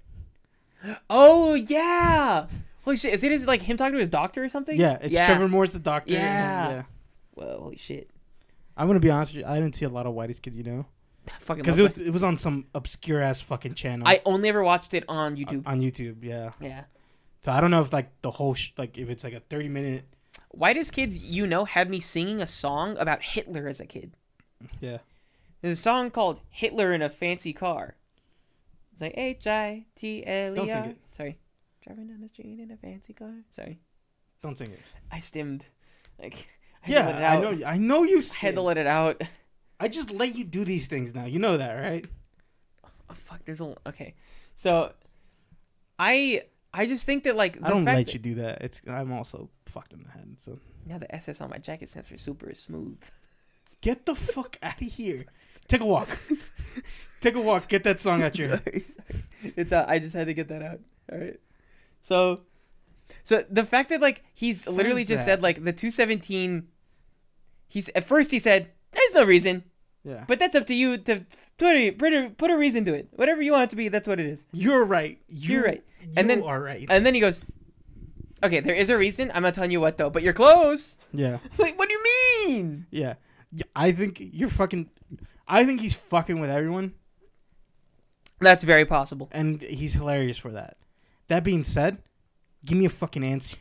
Oh yeah. Holy shit. Is it like him talking to his doctor or something? Yeah, it's Trevor Moore's the doctor. Yeah. And Well, holy shit. I'm going to be honest with you. I didn't see a lot of Whitest Kids, you know? Because it was on some obscure ass fucking channel. I only ever watched it on YouTube. On YouTube, yeah. Yeah. So I don't know if like the whole like if it's like a 30-minute. Whitest Kids, you know, had me singing a song about Hitler as a kid. Yeah. There's a song called Hitler in a Fancy Car. It's like Hitler. Don't sing it. Sorry. Driving down the street in a fancy car. Sorry. Don't sing it. I stimmed. Like, I know you. I had to let it out. I just let you do these things now. You know that, right? Oh, fuck. Okay. So, I just think that like I don't let you do that. I'm also fucked in the head. So now the SS on my jacket stands for super smooth. Get the fuck out of here. Take a walk. Take a walk. Get that song out your head. It's I just had to get that out. All right. So the fact that like he's literally just said like the 217. At first he said there's no reason. Yeah. But that's up to you to put a reason to it. Whatever you want it to be, that's what it is. You're right. You're right. You are right. And then he goes, okay, there is a reason. I'm not telling you what though, but you're close. Yeah. Like, what do you mean? Yeah. I think he's fucking with everyone. That's very possible. And he's hilarious for that. That being said, give me a fucking answer.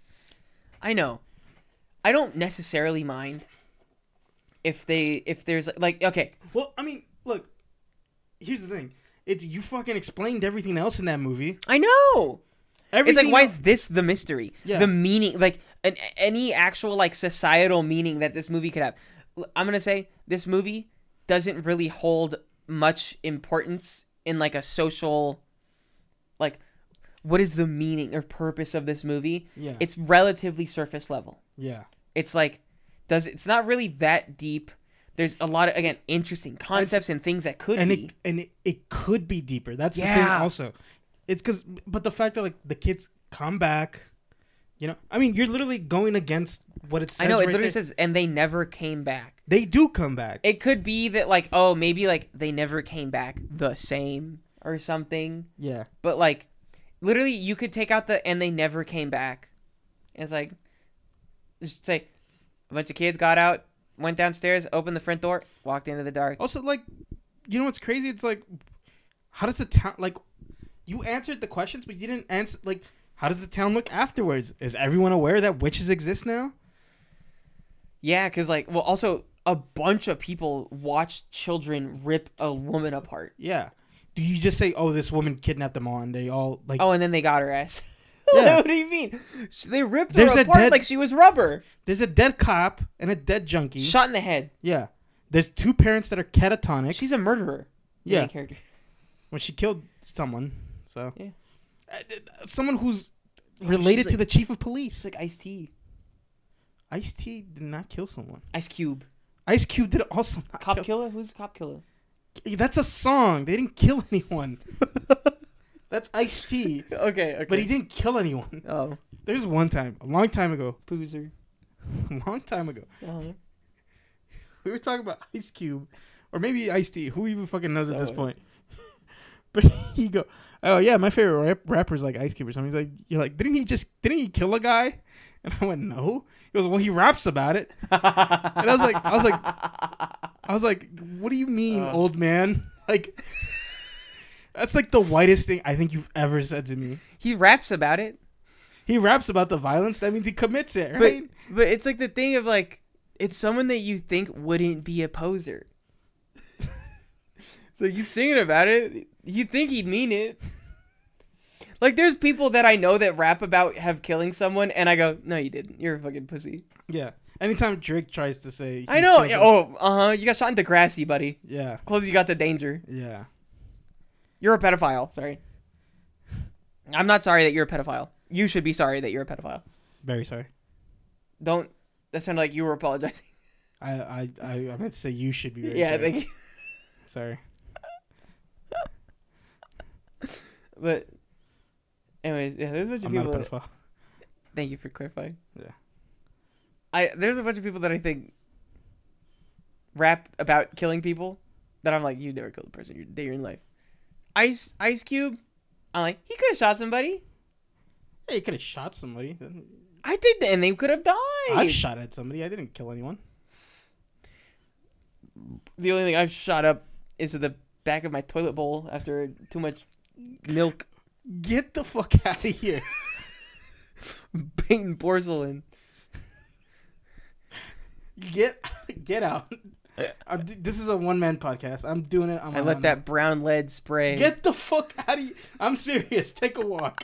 I know. I don't necessarily mind if there's like, okay. Well, I mean, look, here's the thing. You fucking explained everything else in that movie. I know. Everything it's like, why is this the mystery? Yeah. The meaning, like any actual like societal meaning that this movie could have. I'm going to say this movie doesn't really hold much importance in like a social, like, what is the meaning or purpose of this movie? Yeah. It's relatively surface level. Yeah. It's like, it's not really that deep. There's a lot of, again, interesting concepts and things that could be. It could be deeper. That's the thing also. It's but the fact that like the kids come back, you know, I mean, you're literally going against what it says. I know, it right literally there. says, and they never came back. They do come back. It could be that like, oh, maybe like they never came back the same or something. Yeah. But like, literally you could take out and they never came back. And it's like, just say, a bunch of kids got out, went downstairs, opened the front door, walked into the dark. Also, like, you know what's crazy? It's like, how does the town, like, you answered the questions, but you didn't answer, like, how does the town look afterwards? Is everyone aware that witches exist now? Yeah, because, like, well, also, a bunch of people watched children rip a woman apart. Yeah. Do you just say, oh, this woman kidnapped them all, and they all, like... Oh, and then they got her ass. Yeah. What do you mean? They ripped There's her a apart dead- like she was rubber. There's a dead cop and a dead junkie. Shot in the head. Yeah. There's two parents that are catatonic. She's a murderer. Yeah. Main character. When she killed someone. So. Yeah. Someone who's related she's to the chief of It's police. like Ice-T. Ice-T did not kill someone. Ice Cube. Ice Cube did also not Cop kill. killer? Who's the cop killer? That's a song. They didn't kill anyone. That's Ice-T. Okay. But he didn't kill anyone. Oh, There's one time, a long time ago, Boozer. Uh-huh. we were talking about Ice Cube, or maybe Ice-T. Who even fucking knows at this Somewhere. point? But he go, oh yeah, my favorite rapper is like Ice Cube or something. He's like, you're like, didn't he kill a guy? And I went, no. He goes, well, he raps about it. And I was like, what do you mean, old man? Like, that's like the whitest thing I think you've ever said to me. He raps about it. He raps about the violence. That means he commits it, right? But it's like the thing of like, it's someone that you think wouldn't be a poser. So you singing about it, you think he'd mean it. Like there's people that I know that rap about have killing someone, and I go, no, you didn't. You're a fucking pussy. Yeah. Anytime Drake tries to say, I know. Yeah, you got shot in Degrassi, buddy. yeah, Close you got to danger. yeah. You're a pedophile. Sorry. I'm not sorry that you're a pedophile. You should be sorry that you're a pedophile. Very sorry. Don't. That sounded like you were apologizing. I meant to say you should be very Yeah, sorry. thank you. Sorry. But, anyways, yeah, there's a bunch of I'm people. not a pedophile. Thank you for clarifying. Yeah. There's a bunch of people that I think rap about killing people that I'm like, you never killed a person your day in life. Ice Cube, I'm like, he could have shot somebody. Hey, you could have shot somebody. I did that, and they could have died. I've shot at somebody. I didn't kill anyone. The only thing I've shot up is the back of my toilet bowl after too much milk. Get the fuck out of here. Paint porcelain. Get out. This is a one-man podcast. I'm doing it on my I let own. that brown lead spray. Get the fuck out of here. I'm serious. Take a walk.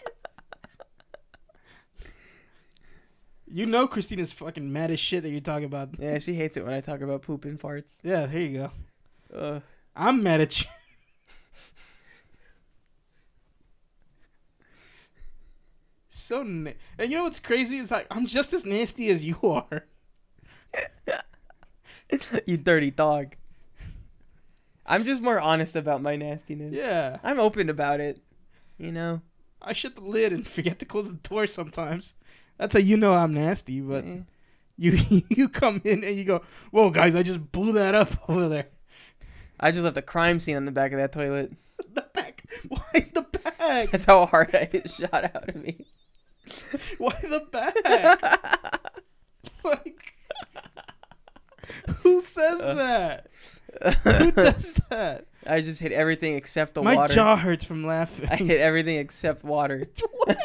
You know Christina's fucking mad as shit that you're talking about. Yeah, she hates it when I talk about poop and farts. Yeah, here you go. Uh, I'm mad at you. And you know what's crazy? It's like, I'm just as nasty as you are. you dirty dog. I'm just more honest about my nastiness. Yeah. I'm open about it. You know? I shut the lid and forget to close the door sometimes. That's how you know I'm nasty, but Eh. you come in and you go, whoa, guys, I just blew that up over there. I just left a crime scene on the back of that toilet. The back? Why the back? That's how hard I hit shot out of me. Why the back? Like, who says that? Who does that? I just hit everything except the My water. jaw hurts from laughing. I hit everything except water. What?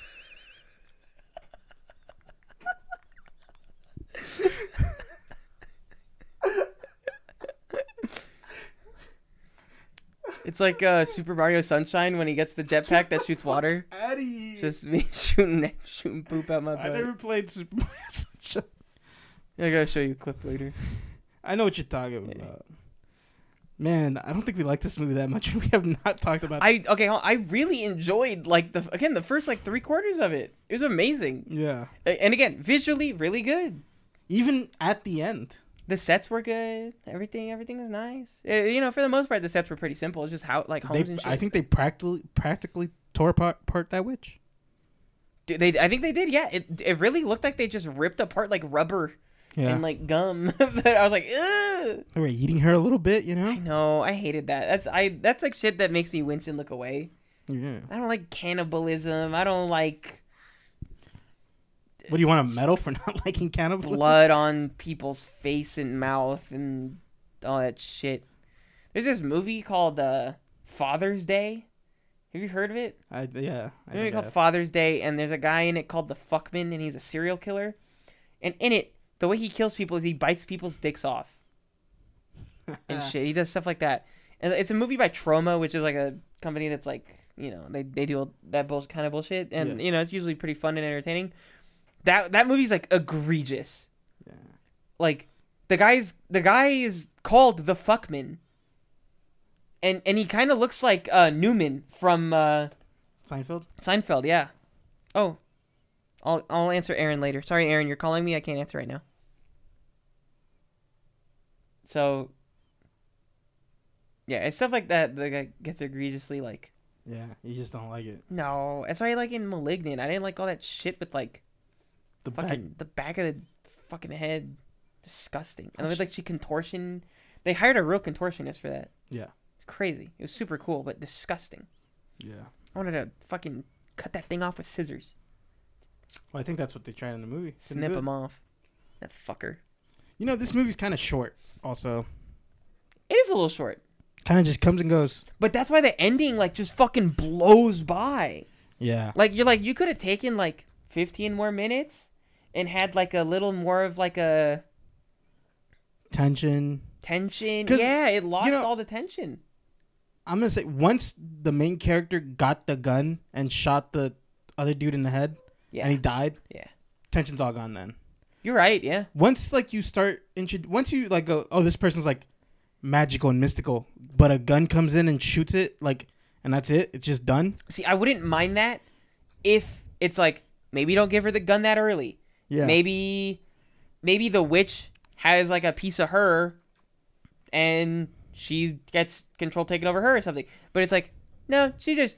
It's like Super Mario Sunshine when he gets the jetpack that shoots water. Outta here. Just me shooting poop out my butt. I never played Super Mario Sunshine. I gotta show you a clip later. I know what you're talking Yeah. about. Man, I don't think we like this movie that much. We have not talked about. I really enjoyed the first 3/4 of it. It was amazing. Yeah. And again, visually really good. Even at the end. The sets were good. Everything was nice. For the most part, the sets were pretty simple. It's just how homes and shit. I think they practically tore apart that witch. I think they did. Yeah, it really looked like they just ripped apart rubber Yeah. and gum. But I was like, ugh. They were eating her a little bit, you know? I know. I hated that. That's like shit that makes me wince and look away. Yeah. I don't like cannibalism. I don't like What do you want a medal for not liking cannibalism? blood on people's face and mouth and all that shit. There's this movie called Father's Day. Have you heard of it? Yeah. There's a movie think called I have. Father's Day, and there's a guy in it called the Fuckman, and he's a serial killer. And in it, the way he kills people is he bites people's dicks off and shit. He does stuff like that. And it's a movie by Troma, which is a company that's they do that kind of bullshit, and Yeah. it's usually pretty fun and entertaining. That movie's like egregious. Yeah. Like the guy is called the Fuckman, and he kind of looks like Newman from Seinfeld. Seinfeld. Yeah. Oh, I'll answer Aaron later. Sorry, Aaron, you're calling me. I can't answer right now. So, yeah, it's stuff like that that guy gets egregiously like. Yeah, you just don't like it. No, that's why I like in Malignant. I didn't like all that shit with like The fucking the back of the fucking head. Disgusting. And with like she contortion. They hired a real contortionist for that. Yeah. It's crazy. It was super cool, but disgusting. Yeah. I wanted to fucking cut that thing off with scissors. Well, I think that's what they tried in the movie. Couldn't Snip do it. him off. That fucker. This movie's kind of short. Also, It is a little short. kind of just comes and goes. But that's why the ending like just fucking blows by. Yeah. Like you could have taken like 15 more minutes and had like a little more of like a Tension. tension. 'Cause, Yeah, it lost know- all the tension. I'm gonna say once the main character got the gun and shot the other dude in the head, Yeah. and he died. Yeah. Tension's all gone then. You're right, yeah. Once like you start once you like go, oh, this person's like magical and mystical, but a gun comes in and shoots it, like, and that's it. It's just done. See, I wouldn't mind that if it's like maybe don't give her the gun that early. Yeah. Maybe the witch has like a piece of her and she gets control taken over her or something. But it's like, no, she just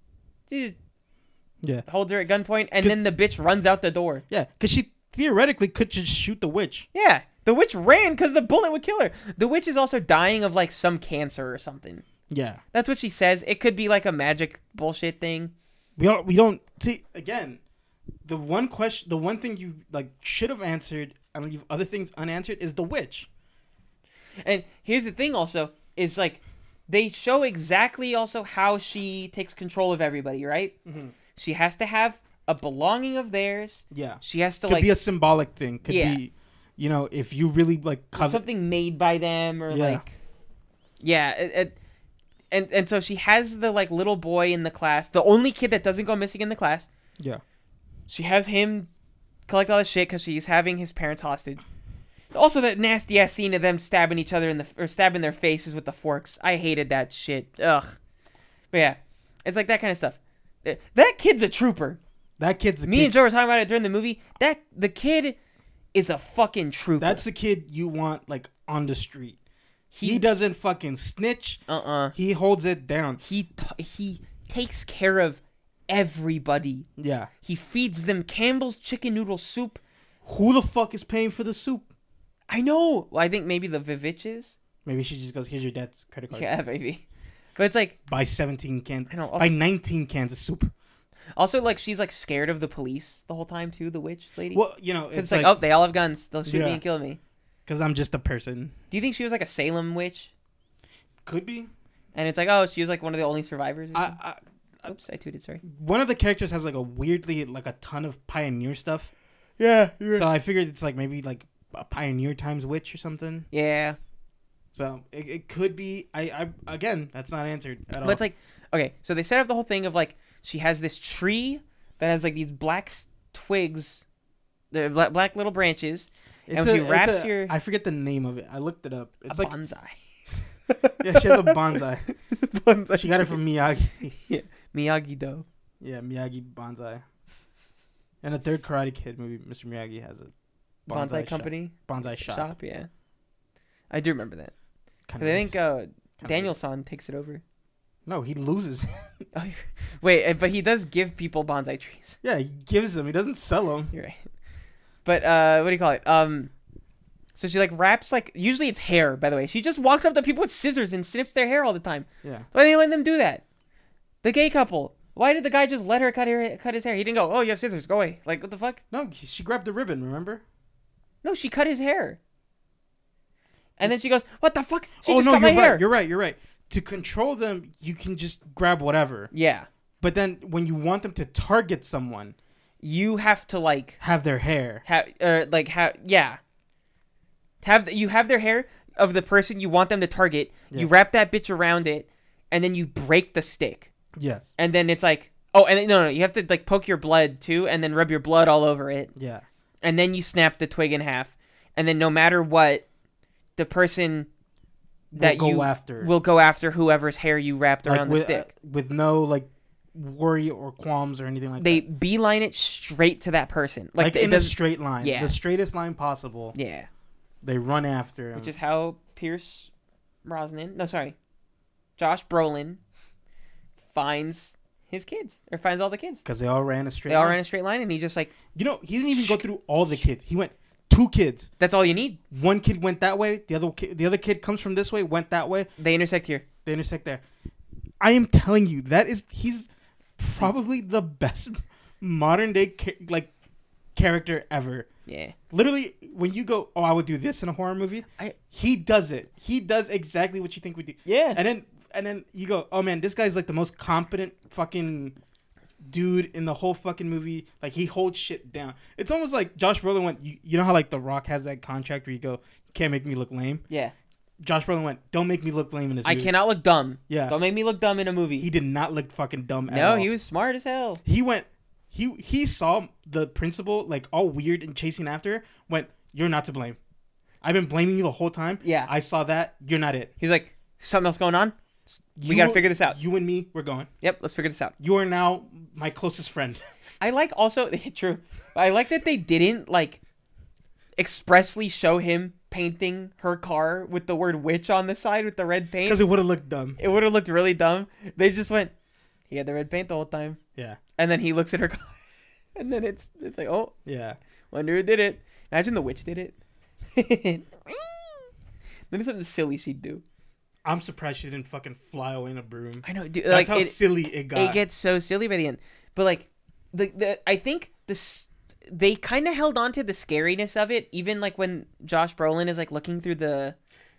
Yeah. holds her at gunpoint and then the bitch runs out the door. Yeah. Because she theoretically could just shoot the witch. Yeah. The witch ran because the bullet would kill her. The witch is also dying of like some cancer or something. Yeah. That's what she says. It could be like a magic bullshit thing. We don't see again. The one thing you like should have answered and leave other things unanswered is the witch. And here's the thing also, is like, they show exactly also how she takes control of everybody, right? Mhm. She has to have a belonging of theirs. Yeah. She has to Could like, be a symbolic thing. Could Yeah. be, if you really like covet. something made by them or Yeah. like, yeah. And so she has the like little boy in the class, the only kid that doesn't go missing in the class. Yeah. She has him collect all this shit because she's having his parents hostage. Also, that nasty ass scene of them stabbing each other or stabbing their faces with the forks. I hated that shit. Ugh. But yeah, it's like that kind of stuff. That kid's a trooper. That kid's Me and Joe were talking about it during the movie. The kid is a fucking trooper. That's the kid you want like on the street. He doesn't fucking snitch. He holds it down. He takes care of everybody. Yeah. He feeds them Campbell's chicken noodle soup. Who the fuck is paying for the soup? I know. Well, I think maybe the Viviches. Maybe she just goes, "Here's your dad's credit card. Yeah, maybe. But it's like, Buy 17 cans. I know. Buy 19 cans of soup." Also, like, she's like scared of the police the whole time too. The witch lady. Well, It's like, oh, they all have guns. They'll shoot Yeah. me and kill me. because I'm just a person. Do you think she was like a Salem witch? Could be. And it's like, oh, she was like one of the only survivors. Or something? I Oops, I tooted. Sorry. one of the characters has like a weirdly like a ton of pioneer stuff. Yeah. So I figured it's like maybe like a pioneer times witch or something. Yeah. So it could be. I again, that's not answered at all. But it's like, okay, so they set up the whole thing of like she has this tree that has like these black twigs, the black little branches, and when she wraps your I forget the name of it. I looked it up. It's a like bonsai. yeah, she has a bonsai. Bonsai She got it from Miyagi. yeah, Miyagi-Do. Yeah, Miyagi bonsai. And the third Karate Kid movie, Mr. Miyagi has a Bonsai company bonsai shop. Yeah, I do remember that. 'Cause Kinda I nice. think Kinda Daniel-san takes it over. No, he loses. Oh, wait, but he does give people bonsai trees. Yeah, he gives them. He doesn't sell them. You're right. But what do you call it? So she like wraps like usually it's hair. By the way, she just walks up to people with scissors and snips their hair all the time. Yeah. Why didn't they let them do that? The gay couple. Why did the guy just let her cut his hair? He didn't go, oh, you have scissors, go away. Like, what the fuck? No, she grabbed the ribbon. Remember? No, she cut his hair. And then she goes, what the fuck? She oh just no, cut my you're hair. right. You're right. You're right. To control them, you can just grab whatever. Yeah. But then when you want them to target someone, You have to like have their hair. You have their hair of the person you want them to target. Yeah. You wrap that bitch around it, and then you break the stick. Yes. And then it's like, oh, and no, you have to like poke your blood too, and then rub your blood all over it, Yeah. and then you snap the twig in half, and then no matter what, the person that Will you go after. will go after whoever's hair you wrapped Like, around with, the stick. with no like worry or qualms or anything like They that. beeline it straight to that person, Like it in a doesn't- straight line. Yeah. The straightest line possible. yeah, They run after him. which is how Pierce Josh Brolin finds his kids or finds all the kids. Because they all ran a straight They all line. ran a straight line, and he just like, You know, he didn't even go through all the kids. He went 2 kids. that's all you need. One kid went that way. The other kid comes from this way, went that way. They intersect here. They intersect there. I am telling you, he's probably the best modern day character ever. Yeah. Literally, when you go, oh, I would do this in a horror movie. He does it. He does exactly what you think we do. Yeah. And then you go, oh man, this guy's like the most competent fucking dude in the whole fucking movie. Like, he holds shit down. It's almost like Josh Brolin went, you know how like The Rock has that contract where you go, you can't make me look lame. Yeah. Josh Brolin went, don't make me look lame in this I movie. cannot look dumb. Yeah. Don't make me look dumb in a movie. He did not look fucking dumb at No, all. he was smart as hell. He went, he saw the principal like all weird and chasing after her, went, you're not to blame. I've been blaming you the whole time. Yeah. I saw that. You're not it. He was like, something else going on? We You- got to figure this out. You and me, we're going. Yep, let's figure this out. You are now my closest friend. I like also, true. I like that they didn't like expressly show him painting her car with the word witch on the side with the red paint. Because it would have looked dumb. It would have looked really dumb. They just went, he had the red paint the whole time. Yeah. And then he looks at her car. And then it's like, oh, Yeah. wonder who did it. Imagine the witch did it. Then it's something silly she'd do. I'm surprised she didn't fucking fly away in a broom. I know, dude. That's Like, how silly it got. it gets so silly by the end. But like, I think they kind of held on to the scariness of it, even like when Josh Brolin is like looking through the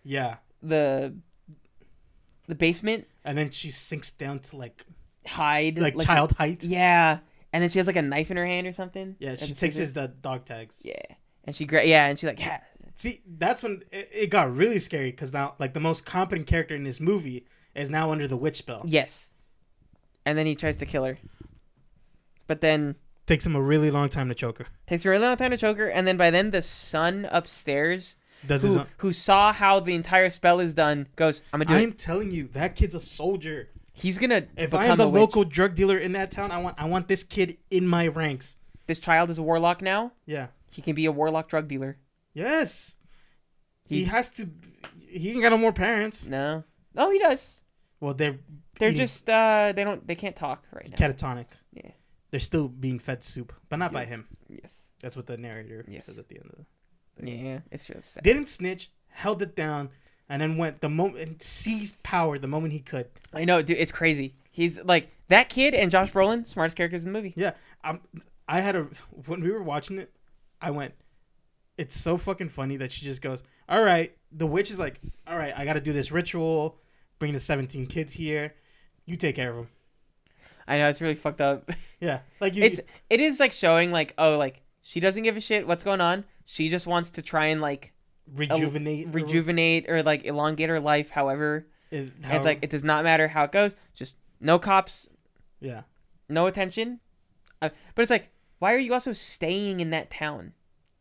basement, and then she sinks down to like hide child height. Yeah, and then she has like a knife in her hand or something. Yeah, and she it's takes like his dog tags. Yeah, and and she's like, yeah. See, that's when it got really scary because now, like, the most competent character in this movie is now under the witch spell. Yes. And then he tries to kill her. But then Takes him a really long time to choke her. takes a really long time to choke her, and then by then the son upstairs Does his own. who saw how the entire spell is done goes, I'm gonna do it. I'm telling you, that kid's a soldier. He's gonna If become I am the a witch. local drug dealer in that town, I want this kid in my ranks. This child is a warlock now. Yeah. He can be a warlock drug dealer. Yes. He He- has to. He ain't got no more parents. No. Oh, he does. Well, they're They're eating just they can't talk right now. catatonic. Yeah. They're still being fed soup, but not by Yes. him. Yes. That's what the narrator Yes. says at the end of the. Yeah, it's just sad. Didn't snitch, held it down, and then went the moment and seized power the moment he could. I know, dude. It's crazy. He's like that kid and Josh Brolin, smartest characters in the movie. Yeah, I had when we were watching it, I went, it's so fucking funny that she just goes, all right, the witch is like, all right, I got to do this ritual, bring the 17 kids here, you take care of them. I know, it's really fucked up. Yeah, like It is like showing like, oh, like she doesn't give a shit what's going on. She just wants to try and like rejuvenate or like elongate her life. However, and it's like it does not matter how it goes. Just no cops, yeah. no attention. But it's like, why are you also staying in that town?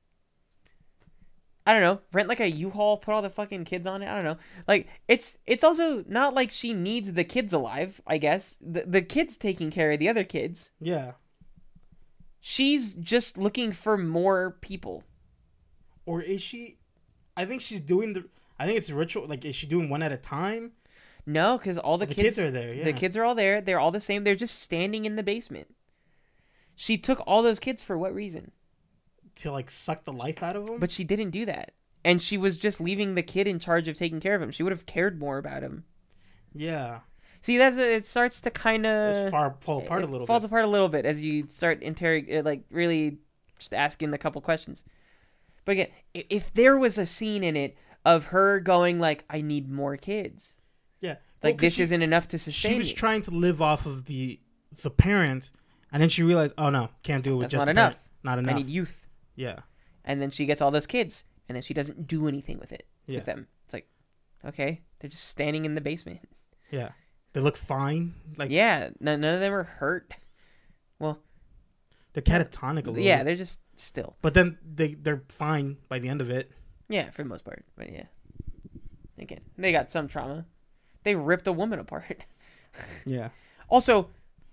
I don't know. Rent like a U-Haul, put all the fucking kids on it. I don't know. Like it's also not like she needs the kids alive. I guess the kids taking care of the other kids. Yeah. She's just looking for more people. Or is she? I think she's doing I think it's a ritual. Like, is she doing one at a time? No, because all the kids are there. Yeah. The kids are all there. They're all the same. They're just standing in the basement. She took all those kids for what reason? To like suck the life out of them. But she didn't do that. And she was just leaving the kid in charge of taking care of him. She would have cared more about him. Yeah. See, it starts to kind of fall apart a little. Falls bit. apart a little bit as you start like really just asking a couple questions. But again, if there was a scene in it of her going like, "I need more kids," Yeah. like this isn't enough to sustain. She was me. trying to live off of the parents, and then she realized, oh no, can't do it with That's just not the enough. parent. Not enough. I need youth. Yeah. And then she gets all those kids, and then she doesn't do anything with Yeah. them. It's like, okay, they're just standing in the basement. Yeah. They look fine. Like Yeah, none of them are hurt. Well, they're catatonic a little. yeah, bit. they're just still. But then they're fine by the end of it. Yeah, for the most part. But yeah. Again, they got some trauma. They ripped a woman apart. Yeah. Also,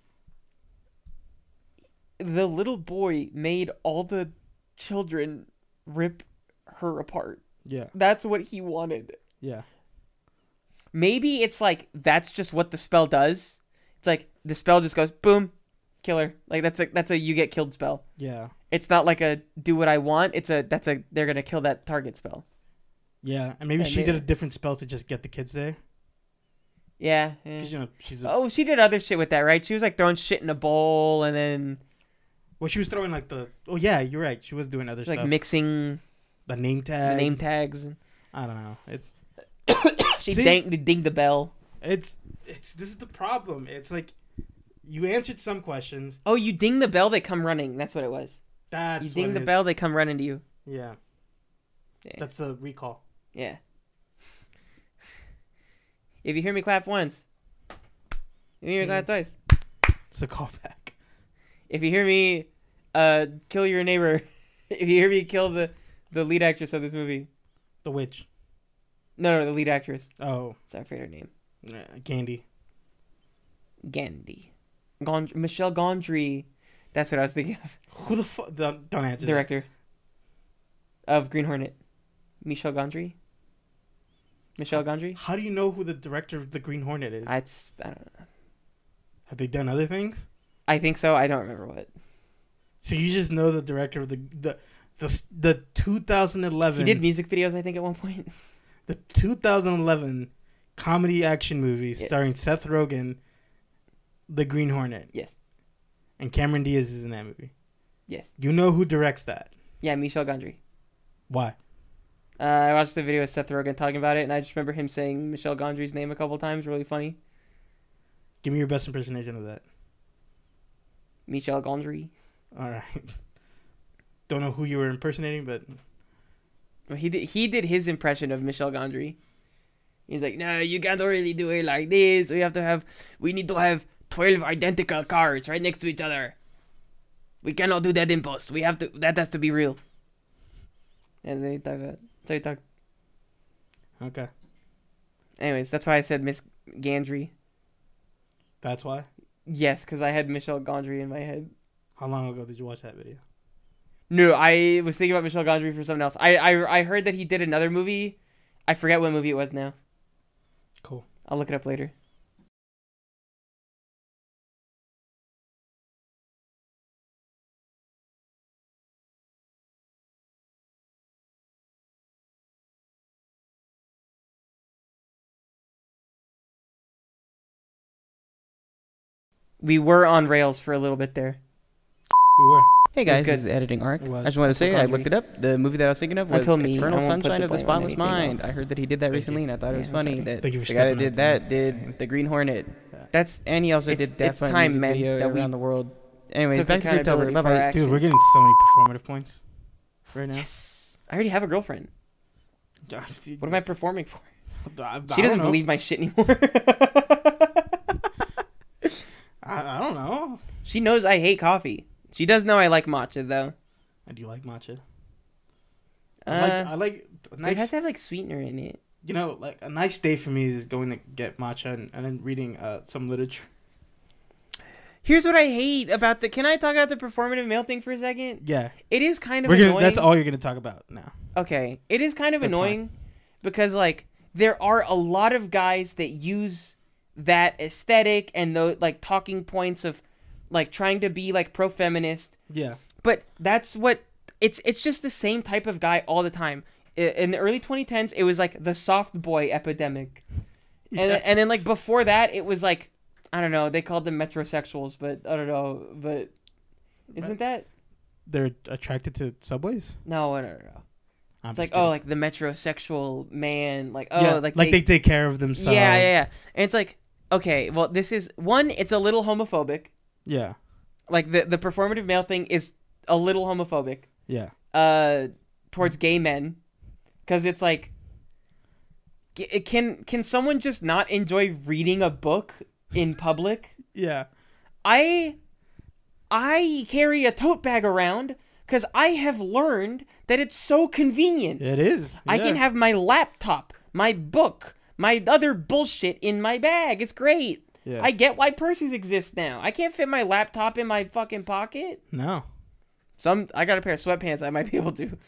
the little boy made all the children rip her apart. Yeah. That's what he wanted. Yeah. Maybe it's like that's just what the spell does. It's like the spell just goes boom, kill her. Like that's a you get killed spell. Yeah. It's not like a do what I want. They're gonna kill that target spell. Yeah. And maybe she did a different spell to just get the kids there. Yeah. Because she's Oh, she did other shit with that, right? She was like throwing shit in a bowl and then well, she was throwing like the. Oh yeah, you're right. She was doing other stuff. like mixing the name tags. the name tags. I don't know. It's She See? dinged the bell. this is the problem. It's like you answered some questions. Oh, you ding the bell, they come running. That's what it was. That's You ding what the it is. bell, they come running to you. Yeah. Yeah. That's the recall. Yeah. If you hear me clap once, if you hear me clap twice, It's a callback. if you hear me kill your neighbor, if you hear me kill the lead actress of this movie. The witch. No, the lead actress. Oh, Sorry, I forget her name. Candy. Gandhi. Michelle Gondry. That's what I was thinking of. Who the fuck? Don't answer. that. Director of Green Hornet. Michelle Gondry. Michelle Gondry? How do you know who the director of the Green Hornet is? I don't know. Have they done other things? I think so. I don't remember what. So you just know the director of the 2011. He did music videos, I think, at one point. The 2011 comedy action movie Yes. starring Seth Rogen, The Green Hornet. Yes. And Cameron Diaz is in that movie. Yes. You know who directs that? Yeah, Michelle Gondry. Why? I watched the video of Seth Rogen talking about it, and I just remember him saying Michelle Gondry's name a couple times. Really funny. Give me your best impersonation of that. Michelle Gondry. All right. Don't know who you were impersonating, but Well, he did his impression of Michelle Gondry. He's like, no, you can't really do it like this. We need to have 12 identical cards right next to each other. We cannot do that in post. That has to be real. And then he talked. okay. Anyways, that's why I said Miss Gandry. That's why. Yes, because I had Michelle Gondry in my head. How long ago did you watch that video? No, I was thinking about Michelle Gondry for something else. I heard that he did another movie. I forget what movie it was now. Cool. I'll look it up later. We were on rails for a little bit there. We were. Hey It was guys, good. this is Editing Arc. It was. I just want to say, I Gondry. looked it up. The movie that I was thinking of was Until me, Eternal I won't put Sunshine the of the blame on Spotless anything Mind. else. I heard that he did that Thank recently, you. and I thought it was Yeah, funny I'm sorry. that Thank you for the guy that stepping did up that and did saying. the Green Hornet. That's And he also It's- did that it's fun time, music man, video that we around the world. Anyways, took back to Grouptober. accountability Bye for our bye. actions. Dude, we're getting so many performative points right now. yes. I already have a girlfriend. What What am I performing for? I She doesn't know. believe my shit anymore. I don't know. She knows I hate coffee. She does know I like matcha though. I do like matcha. Uh, I like a It nice. has to have like sweetener in it. You know, like a nice day for me is going to get matcha and then reading some literature. Here's what I hate about the. Can I talk about the performative male thing for a second? Yeah, It is kind of we're gonna. annoying. That's all you're gonna talk about now. Okay, it is kind of That's annoying because like there are a lot of guys that use that aesthetic and the like talking points of like trying to be like pro-feminist, Yeah, but that's what it's just the same type of guy all the time. In the early 2010s, it was like the soft boy epidemic, and then like before that, it was like I don't know, they called them metrosexuals, but I don't know, but isn't that they're attracted to subways. no. I'm It's just like, oh, kidding. like the metrosexual man, like, oh, yeah, like they take care of themselves. yeah. And it's like, okay, well, this is one. It's a little homophobic. yeah, Like the performative male thing is a little homophobic. yeah. Towards gay men, because it's like, can someone just not enjoy reading a book in public? Yeah. I carry a tote bag around because I have learned that it's so convenient. It is. I can have my laptop, my book, my other bullshit in my bag. It's great. Yeah. I get why purses exist now. I can't fit my laptop in my fucking pocket. No. I got a pair of sweatpants. I might be able to.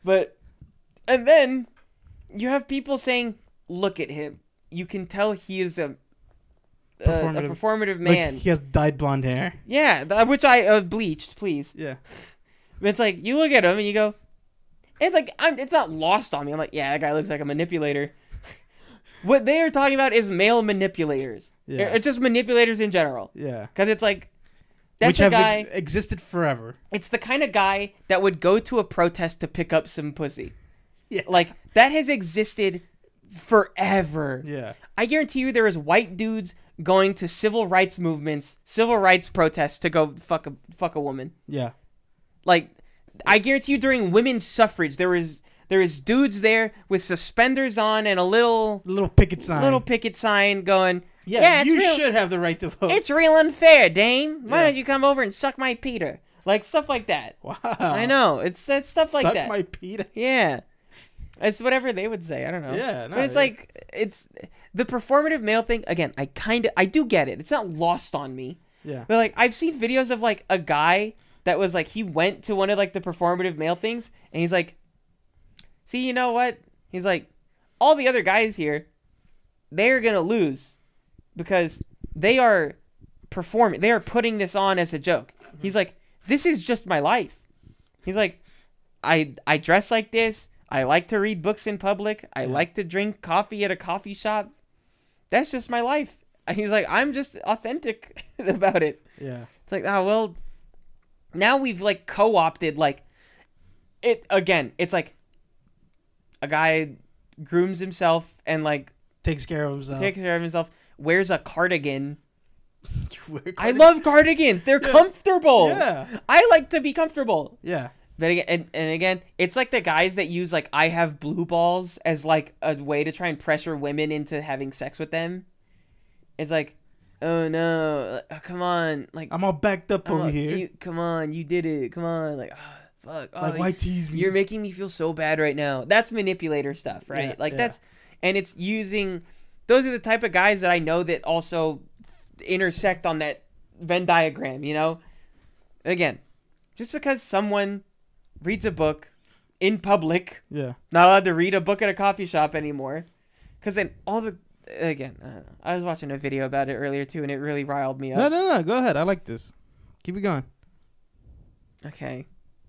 And then you have people saying, look at him. You can tell he is a performative man. Like he has dyed blonde hair. Yeah, which I bleached, please. Yeah. But it's like, you look at him and you go, and it's like, it's not lost on me. I'm like, yeah, that guy looks like a manipulator. What they are talking about is male manipulators. Yeah. It's just manipulators in general. Yeah. Because it's like, that's Which a have guy. existed forever. It's the kind of guy that would go to a protest to pick up some pussy. Yeah. Like, that has existed forever. Yeah. I guarantee you there is white dudes going to civil rights movements, civil rights protests to go fuck a woman. Yeah. Like, I guarantee you during women's suffrage, there is dudes there with suspenders on and a little picket sign. Going, Yeah, you real, should have the right to vote. It's real unfair, dame. Why Yeah. don't you come over and suck my Peter? Like, stuff like that. Wow. I know. It's stuff like Suck that. my Peter. Yeah. It's whatever they would say. I don't know. Yeah, no, but it's like, it's the performative male thing. Again, I do get it. It's not lost on me. Yeah. But like, I've seen videos of like a guy that was like, he went to one of like the performative male things and he's like, see, you know what? He's like, all the other guys here, they're going to lose because they are performing. They are putting this on as a joke. He's like, this is just my life. He's like, I dress like this. I like to read books in public. I like to drink coffee at a coffee shop. That's just my life. And he's like, I'm just authentic about it. Yeah. It's like, oh, well, now we've like co-opted like it again. It's like a guy grooms himself and like Takes care of himself. wears a cardigan. I love cardigans. They're comfortable. Yeah. I like to be comfortable. Yeah. But again, and again, it's like the guys that use like I have blue balls as like a way to try and pressure women into having sex with them. It's like, oh no, come on, like I'm all backed up over here. Come on, you did it. Come on, like fuck. Like, why tease me? You're making me feel so bad right now. That's manipulator stuff, right? Yeah, Like yeah. that's, and it's using. Those are the type of guys that I know that also intersect on that Venn diagram. You know, again, just because someone reads a book in public, Yeah. not allowed to read a book at a coffee shop anymore, because then all the again, I don't know. I was watching a video about it earlier too, and it really riled me up. No. Go ahead. I like this. Keep it going. Okay.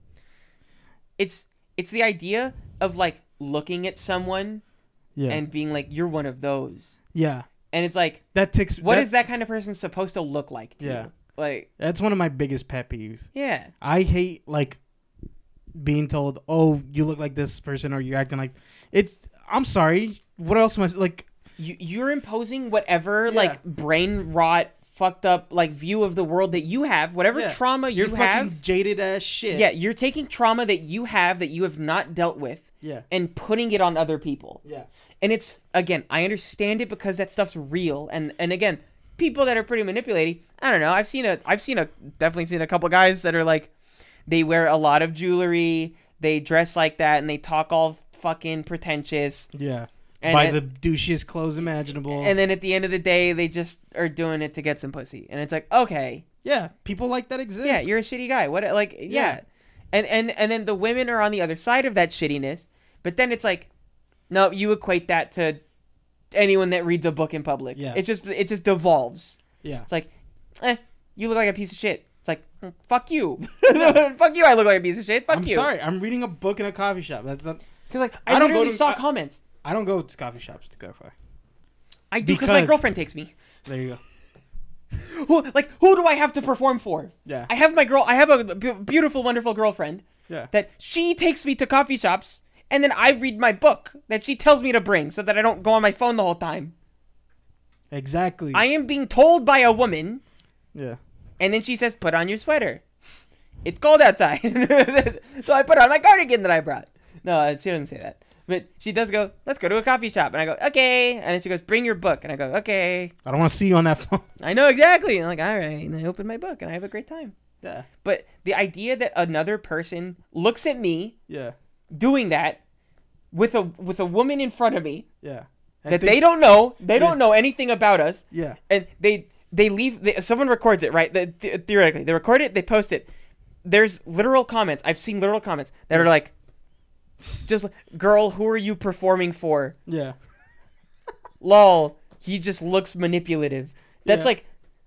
It's the idea of like looking at someone Yeah. and being like, you're one of those. Yeah. And it's like, That takes. what is that kind of person supposed to look like to Yeah. you? Like, That's one of my biggest pet peeves. yeah. I hate like being told, "Oh, you look like this person," or you're acting like. It's. I'm sorry. What else am I like? You're imposing whatever like brain rot, fucked up like view of the world that you have, whatever trauma You're you fucking have. jaded ass shit. Yeah, you're taking trauma that you have not dealt with Yeah. and putting it on other people. Yeah. And it's, again, I understand it because that stuff's real. And again, people that are pretty manipulating, I don't know. I've definitely seen a couple guys that are like, they wear a lot of jewelry, they dress like that, and they talk all fucking pretentious. Yeah. And Buy the douchiest clothes imaginable. And then at the end of the day, they just are doing it to get some pussy. And it's like, okay. yeah, people like that exist. Yeah, you're a shitty guy. What, like, yeah. And then the women are on the other side of that shittiness. But then it's like, no, you equate that to anyone that reads a book in public. Yeah. It just devolves. Yeah. It's like, you look like a piece of shit. It's like, fuck you. Fuck you, I look like a piece of shit. Fuck I'm you. sorry. I'm reading a book in a coffee shop. That's not. Because like, I don't go literally to- saw comments. I don't go to coffee shops to clarify. I do because my because- girlfriend takes me. There you go. Who do I have to perform for? Yeah. I have a beautiful, wonderful girlfriend. Yeah. That she takes me to coffee shops, and then I read my book that she tells me to bring so that I don't go on my phone the whole time. Exactly. I am being told by a woman, Yeah. and then she says, put on your sweater. It's cold outside. So I put on my cardigan that I brought. No, she doesn't say that. But she does go, let's go to a coffee shop. And I go, okay. And then she goes, bring your book. And I go, okay. I don't want to see you on that phone. I know exactly. And I'm like, all right. And I open my book and I have a great time. Yeah. But the idea that another person looks at me Yeah. doing that with a woman in front of me Yeah. that they don't know, don't know anything about us. Yeah. And they leave, someone records it, right? Theoretically, they record it, they post it. There's literal comments. I've seen literal comments that are like, just, girl, who are you performing for? Yeah. Lol, he just looks manipulative. That's Yeah. like,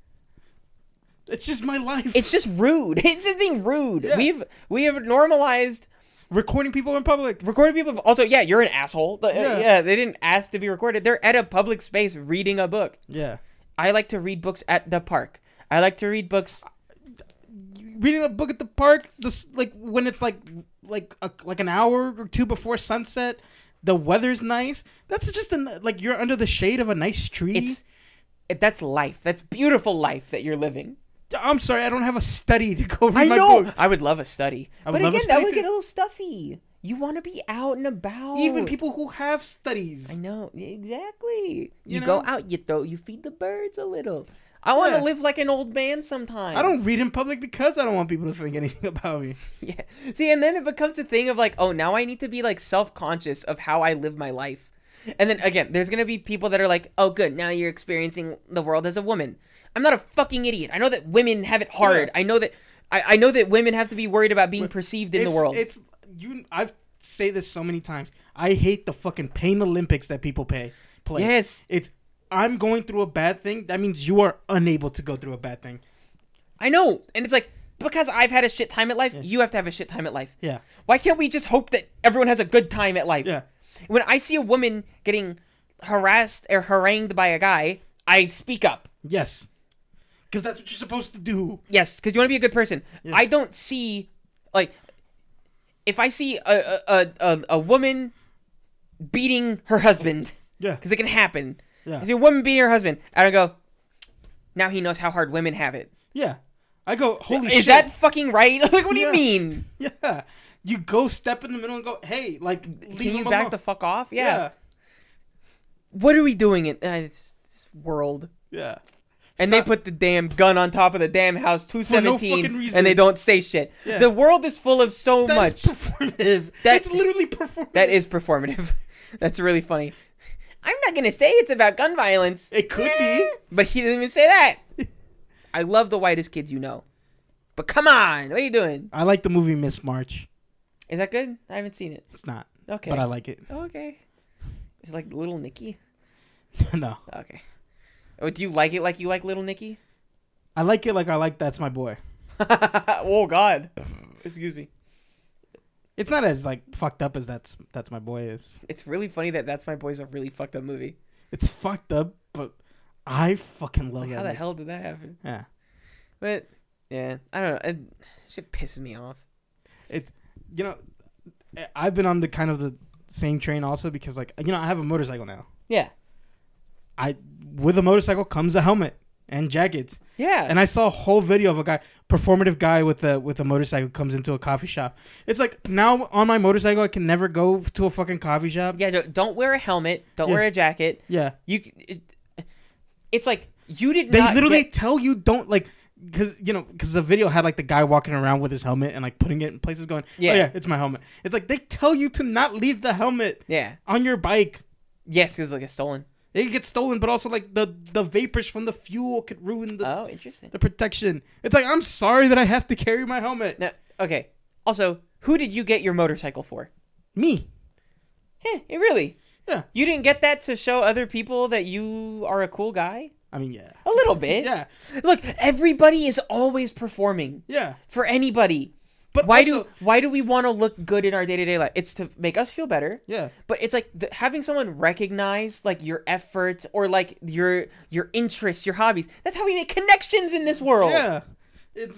It's just my life. it's just rude. It's just being rude. Yeah. We have normalized recording people in public. recording people. Also, yeah, you're an asshole. Yeah. Yeah, they didn't ask to be recorded. They're at a public space reading a book. Yeah. I like to read books at the park. I like to read books. Reading a book at the park, this like when it's like an hour or two before sunset, the weather's nice. That's just like you're under the shade of a nice tree. That's life. That's beautiful life that you're living. I'm sorry, I don't have a study to go read I my know. book. I would love a study, I would but love a again, that study would too. get a little stuffy. You want to be out and about. Even people who have studies. I know exactly. You know? go out, you feed the birds a little. I want to Yeah. live like an old man sometimes. I don't read in public because I don't want people to think anything about me. Yeah. See, and then it becomes a thing of like, oh, now I need to be like self-conscious of how I live my life. And then again, there's going to be people that are like, oh, good, now you're experiencing the world as a woman. I'm not a fucking idiot. I know that women have it hard. Yeah. I know that women have to be worried about being perceived in the world. I've say this so many times. I hate the fucking pain Olympics that people play. Yes. I'm going through a bad thing. That means you are unable to go through a bad thing. I know. And it's like, because I've had a shit time at life, you have to have a shit time at life. Yeah. Why can't we just hope that everyone has a good time at life? Yeah. When I see a woman getting harassed or harangued by a guy, I speak up. Yes. Because that's what you're supposed to do. Yes, because you want to be a good person. Yeah. I don't see, like, if I see a woman beating her husband, Yeah. because it can happen. Yeah. I see a woman beating her husband, and I go, now he knows how hard women have it. Yeah. I go, holy shit. Is that fucking right? Like, what do you Yeah. mean? Yeah. You go step in the middle and go, hey, like, leave Can you him back alone. the fuck off? Yeah. What are we doing in this world? Yeah. And they put the damn gun on top of the damn house, For no 217, fucking reason. and they don't say shit. Yeah. The world is full of so That much. is performative. That- It's literally performative. That is performative. That's really funny. I'm not gonna say it's about gun violence. It could be. But he didn't even say that. I love the whitest kids you know. But come on, what are you doing? I like the movie Miss March. Is that good? I haven't seen it. It's not. Okay. But I like it. Okay. Is it like Little Nicky? No. Okay. Oh, do you like it like you like Little Nicky? I like it like I like That's My Boy. Oh God. Excuse me. It's not as like fucked up as That's My Boy is. It's really funny that That's My Boy's a really fucked up movie. It's fucked up, but I fucking love Like, that. how the movie. hell did that happen? Yeah. But yeah, I don't know. Shit pisses me off. It's I've been on the kind of the same train also because like I have a motorcycle now. Yeah. With a motorcycle comes a helmet and jackets. Yeah. And I saw a whole video of a performative guy with a motorcycle comes into a coffee shop. It's like now on my motorcycle I can never go to a fucking coffee shop. Yeah, don't wear a helmet. Don't Yeah. wear a jacket. Yeah. It's like you did They not literally get- tell you don't like because the video had like the guy walking around with his helmet and like putting it in places going, Yeah. oh yeah, it's my helmet. It's like they tell you to not leave the helmet Yeah. on your bike. Yes, because like it's stolen. It gets stolen, but also like the vapors from the fuel could ruin Oh, interesting. the protection. It's like I'm sorry that I have to carry my helmet. Now, okay. Also, who did you get your motorcycle for? Me. Really? Yeah. You didn't get that to show other people that you are a cool guy? I mean, yeah. A little bit. Yeah. Look, everybody is always performing Yeah. for anybody. But Why also, do we want to look good in our day-to-day life? It's to make us feel better. yeah. But it's like having someone recognize like your efforts or like your interests, your hobbies. That's how we make connections in this world. Yeah. It's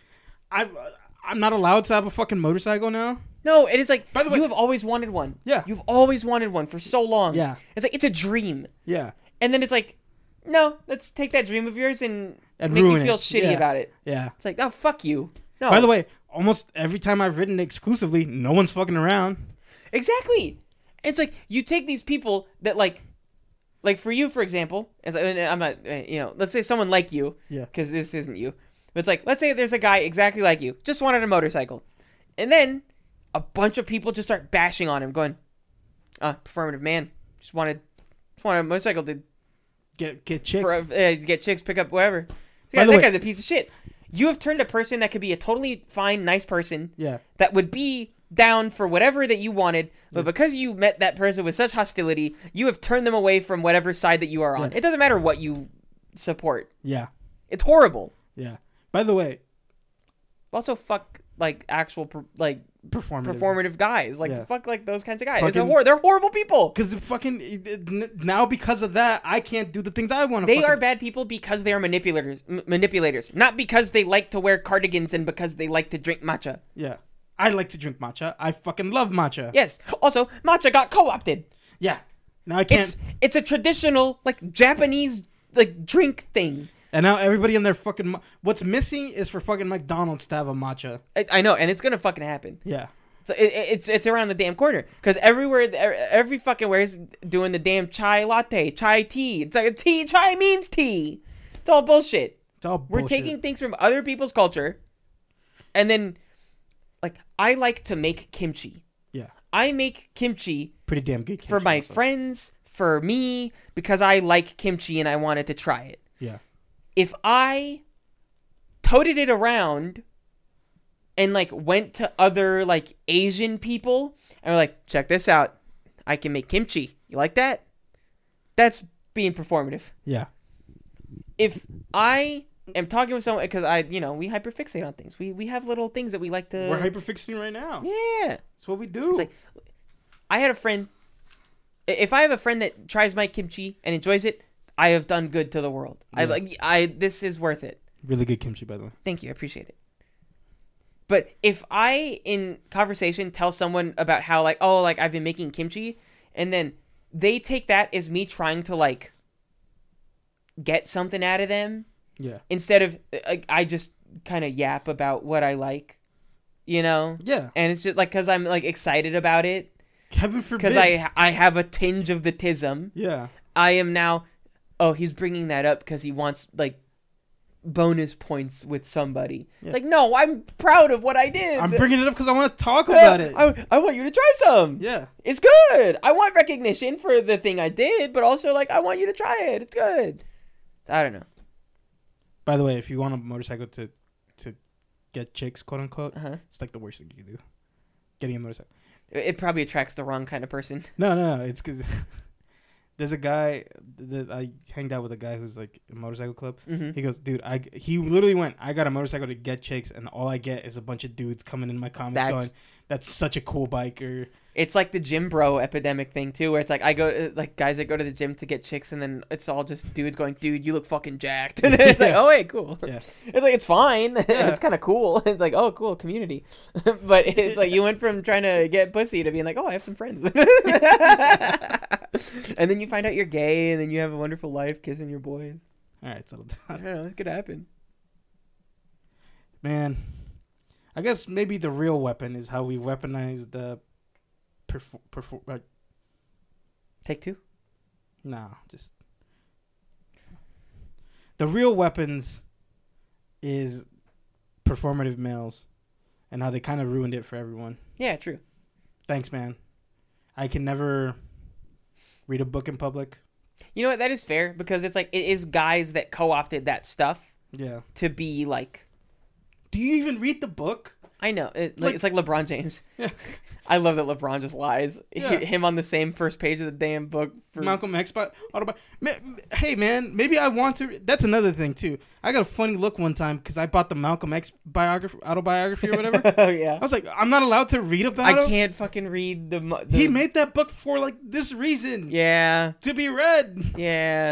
I'm not allowed to have a fucking motorcycle now. No, it is like By the way- you have always wanted one. Yeah. You've always wanted one for so long. Yeah. It's like it's a dream. Yeah. And then it's like, no, let's take that dream of yours and make ruin you feel it. shitty Yeah. about it. Yeah. It's like, oh, fuck you. No. By the way, almost every time I've ridden exclusively, no one's fucking around. Exactly. It's like you take these people that like for you, for example, I'm not, let's say someone like you, Yeah. because this isn't you, but it's like, let's say there's a guy exactly like you, just wanted a motorcycle, and then a bunch of people just start bashing on him, going, performative man, just wanted a motorcycle to Get chicks. get chicks, pick up whatever. By Yeah, the that way- guy's a piece of shit. You have turned a person that could be a totally fine, nice person Yeah. that would be down for whatever that you wanted, but Yeah. because you met that person with such hostility, you have turned them away from whatever side that you are on. Yeah. It doesn't matter what you support. Yeah. It's horrible. Yeah. By the way, Also, fuck like actual performative. performative guys. Like Yeah. fuck like those kinds of guys. It's Fucking- they're horrible people. Because now because of that, I can't do the things I want to. They are bad people because they are manipulators, not because they like to wear cardigans and because they like to drink matcha. Yeah. I like to drink matcha. I fucking love matcha. Yes. Also, matcha got co-opted. Yeah. Now I can't. It's a traditional like Japanese like drink thing. And now everybody in their fucking. What's missing is for fucking McDonald's to have a matcha. I know, and it's gonna fucking happen. Yeah. So it's around the damn corner because everywhere, every fucking where is doing the damn chai latte, chai tea. It's like chai means tea. It's all bullshit. It's all We're bullshit. taking things from other people's culture, and then, like, I like to make kimchi. Yeah. I make kimchi Pretty damn good. for kimchi my also. friends, for me, because I like kimchi and I wanted to try it. Yeah. If I toted it around and like went to other like Asian people and were like, check this out, I can make kimchi. You like that? That's being performative. Yeah. If I am talking with someone, because we hyperfixate on things. We have little things that we like to. We're hyperfixing right now. Yeah. That's what we do. It's like, I had a friend. If I have a friend that tries my kimchi and enjoys it, I have done good to the world. Yeah. This is worth it. Really good kimchi, by the way. Thank you. I appreciate it. But if I, in conversation, tell someone about how, like, oh, like, I've been making kimchi, and then they take that as me trying to, like, get something out of them, Yeah. instead of, I just kind of yap about what I like, Yeah. And it's just, like, because I'm, like, excited about it, Heaven forbid. because I have a tinge of the tism. Yeah. I am now, oh, he's bringing that up because he wants, like, bonus points with somebody. Yeah. Like, no, I'm proud of what I did. I'm bringing it up because I want to talk about it. I want you to try some. Yeah. It's good. I want recognition for the thing I did, but also, like, I want you to try it. It's good. I don't know. By the way, if you want a motorcycle to get chicks, quote unquote, Uh-huh. it's like the worst thing you can do. Getting a motorcycle. It probably attracts the wrong kind of person. No. It's because there's a guy that I hanged out with, a guy who's like a motorcycle club. Mm-hmm. He goes, dude, he literally went, I got a motorcycle to get chicks, and all I get is a bunch of dudes coming in my comments going, that's such a cool bike. Or It's like the gym bro epidemic thing too, where it's like guys that go to the gym to get chicks, and then it's all just dudes going, "Dude, you look fucking jacked." And it's like, "Oh, hey, cool." Yeah. It's like it's fine. Yeah. It's kind of cool. It's like, "Oh, cool, community." But it's like you went from trying to get pussy to being like, "Oh, I have some friends," and then you find out you're gay, and then you have a wonderful life kissing your boys. all right, settle I down. don't know. It could happen. Man, I guess maybe the real weapon is how we weaponize the Take two. No, just the real weapons is performative males and how they kind of ruined it for everyone. Yeah, true. Thanks, man. I can never read a book in public. You know what? That is fair because it's like it is guys that co-opted that stuff Yeah. to be like. Do you even read the book? I know. It's like LeBron James. Yeah. I love that LeBron just lies. Yeah. Him on the same first page of the damn book. For Malcolm X Hey, man, maybe I want to. That's another thing, too. I got a funny look one time because I bought the Malcolm X autobiography or whatever. Oh, yeah. I was like, I'm not allowed to read about I him. can't fucking read the He made that book for, like, this reason. Yeah. To be read. Yeah.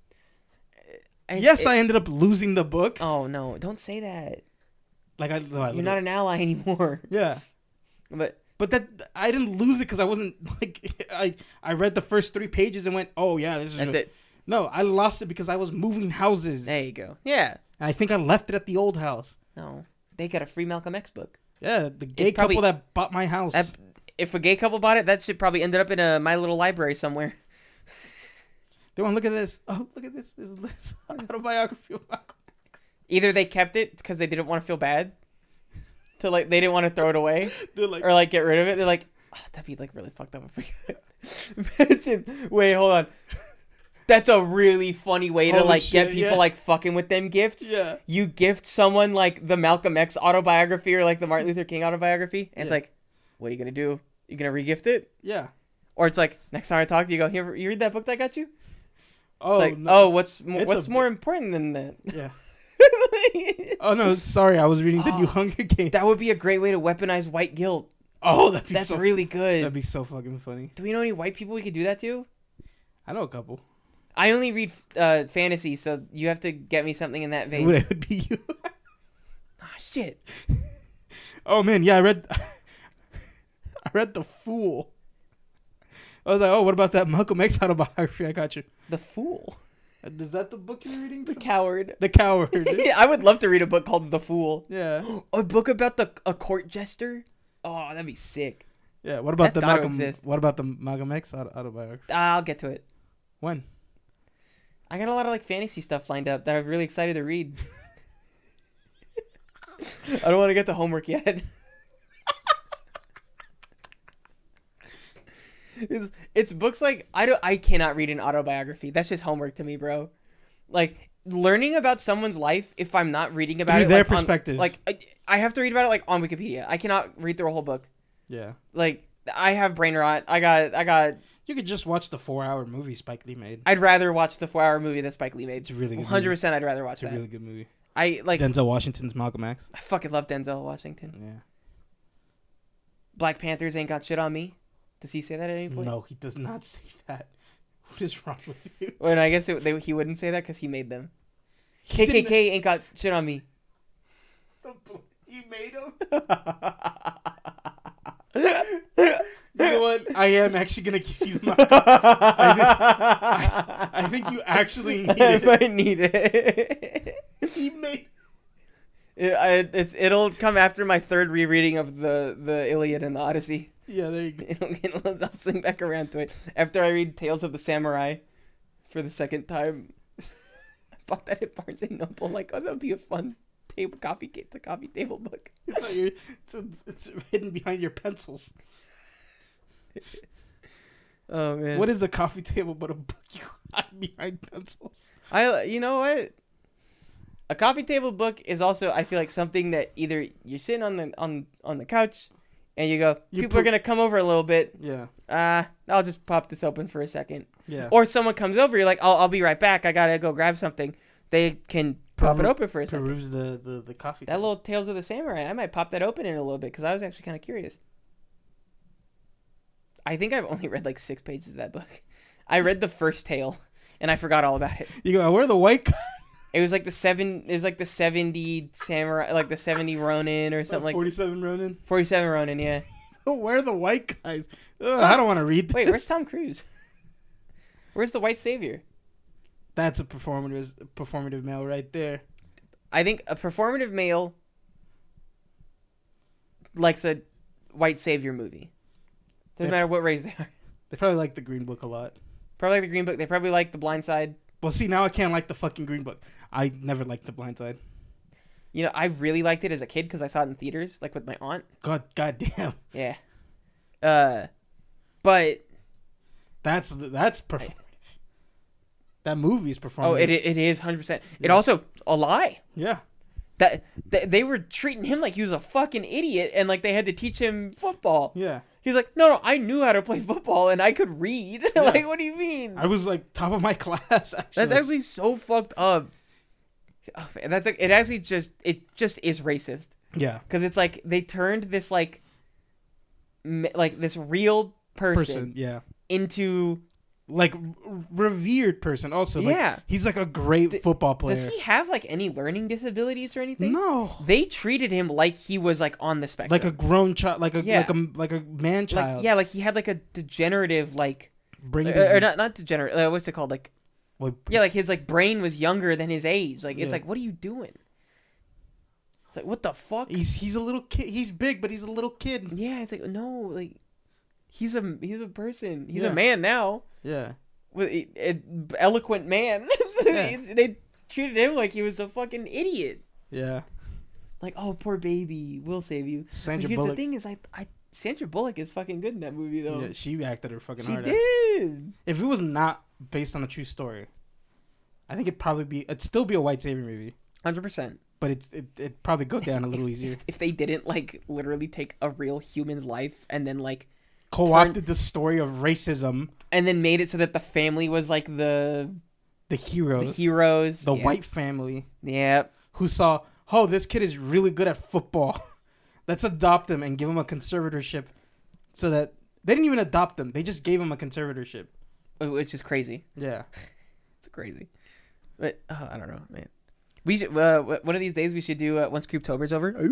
I ended up losing the book. Oh, no. Don't say that. Like You're not an ally anymore. Yeah. But that I didn't lose it because I wasn't like I read the first 3 pages and went, oh yeah, this is That's it. No, I lost it because I was moving houses. There you go. Yeah. And I think I left it at the old house. No. They got a free Malcolm X book. Yeah, the gay couple that bought my house. if a gay couple bought it, that should probably ended up in a My Little Library somewhere. They want to look at this. Oh, look at this. This is autobiography of Malcolm X. Either they kept it because they didn't want to feel bad, to like they didn't want to throw it away, They're like, or like get rid of it. They're like, oh, that'd be like really fucked up. Imagine. Wait, hold on. That's a really funny way to Holy like shit, get people yeah. like fucking with them gifts. yeah. You gift someone like the Malcolm X autobiography or like the Martin Luther King autobiography, and it's Yeah. like, what are you gonna do? You gonna regift it? Yeah. Or it's like next time I talk to you, go here. You read that book that I got you? Oh, It's like, no. oh, what's It's a more important than that? Yeah. Oh, no. Sorry. I was reading the new Hunger Games. That would be a great way to weaponize white guilt. Oh, that'd be That's so, really good. That'd be so fucking funny. Do we know any white people we could do that to? I know a couple. I only read fantasy, so you have to get me something in that vein. It would be you. Ah, shit. Oh, man. Yeah, I read The Fool. I was like, oh, what about that Malcolm X autobiography I got you? The Fool. Is that the book you're reading? The Coward. The Coward. I would love to read a book called The Fool. Yeah. A book about a court jester? Oh, that'd be sick. Yeah. What about That's the gotta Malcolm? exist. What about the Malcolm X autobiography? I'll get to it. When? I got a lot of like fantasy stuff lined up that I'm really excited to read. I don't want to get to homework yet. It's books like I cannot read an autobiography. That's just homework to me, bro. Like learning about someone's life if I'm not reading about Through it their like, perspective. I have to read about it like on Wikipedia. I cannot read through a whole book. Yeah. Like I have brain rot. I got You could just watch the 4-hour movie Spike Lee made. I'd rather watch the 4-hour movie that Spike Lee made. It's a really good 100%. I'd rather watch It's a that. really good movie. I like Denzel Washington's Malcolm X. I fucking love Denzel Washington. Yeah. Black Panthers ain't got shit on me. Does he say that at any point? No, he does not say that. What is wrong with you? Well, I guess he wouldn't say that because he made them. He didn't- KKK ain't got shit on me. He made him? You know what? I am actually going to give you the Malcolm. I think you actually need I it. might need it. He made... It'll come after my third rereading of the Iliad and the Odyssey. Yeah, there you go. I'll swing back around to it after I read Tales of the Samurai for the second time. I bought that at Barnes and Noble. Like, oh, that'll be a fun coffee table book. It's hidden behind your pencils. Oh man, What is a coffee table but a book you hide behind pencils? you know what? A coffee table book is also, I feel like, something that either you're sitting on the couch and you go, people are gonna come over a little bit. Yeah. I'll just pop this open for a second. Yeah. Or someone comes over, you're like, I'll be right back. I gotta go grab something. They can pop it open for a second. Peruse the coffee That table. little Tales of the Samurai, I might pop that open in a little bit because I was actually kind of curious. I think I've only read like 6 pages of that book. I read the first tale and I forgot all about it. You go, where are the white guys? It was like the 70 samurai, like the 70 Ronin or something like 47 Ronin? 47 Ronin, yeah. Where are the white guys? Ugh, I don't want to read this. Wait, where's Tom Cruise? Where's the white savior? That's a performative male right there. I think a performative male likes a white savior movie. Doesn't matter what race they are. They probably like the Green Book a lot. Probably like the Green Book. They probably like The Blind Side. Well, see, now I can't like the fucking Green Book. I never liked The Blind Side. You know, I really liked it as a kid because I saw it in theaters, like with my aunt. God damn. Yeah. But That's performative. That movie's performative. oh, it is 100%. It also a lie. Yeah. That they were treating him like he was a fucking idiot, and like they had to teach him football. Yeah. He was like, no, I knew how to play football and I could read. Yeah. Like, what do you mean? I was like top of my class. Actually. That's actually so fucked up. Oh, man, that's like it just is racist yeah. because it's like they turned this like this real person Yeah. into Like revered person also. Like, Yeah. He's like a great football player. Does he have like any learning disabilities or anything? No. They treated him like he was like on the spectrum. Like a grown child, like a man child. Like, yeah, like he had like a degenerative like Brain or disease. not degenerate. What's it called? Like Well, yeah, like his like brain was younger than his age. Like it's Yeah. like what are you doing? It's like what the fuck? He's a little kid. He's big, but he's a little kid. Yeah, it's like no, like he's a person. He's Yeah. a man now. Yeah. With eloquent man. Yeah. They treated him like he was a fucking idiot. Yeah. Like, oh, poor baby, we'll save you. Sandra But here's Bullock. the thing is, Sandra Bullock is fucking good in that movie though. Yeah, she acted her fucking She heart out. did. If it was not based on a true story, I think it'd still be a white savior movie, 100%. but it'd probably go down a little easier. If they didn't like literally take a real human's life and then like Co-opted the story of racism, and then made it so that the family was like the heroes, heroes, the yeah. white family Yeah. who saw, oh, this kid is really good at football. Let's adopt him and give him a conservatorship, so that they didn't even adopt him; they just gave him a conservatorship. Which is crazy. Yeah. It's crazy. But I don't know, man. We should one of these days we should do once Creeptober's over.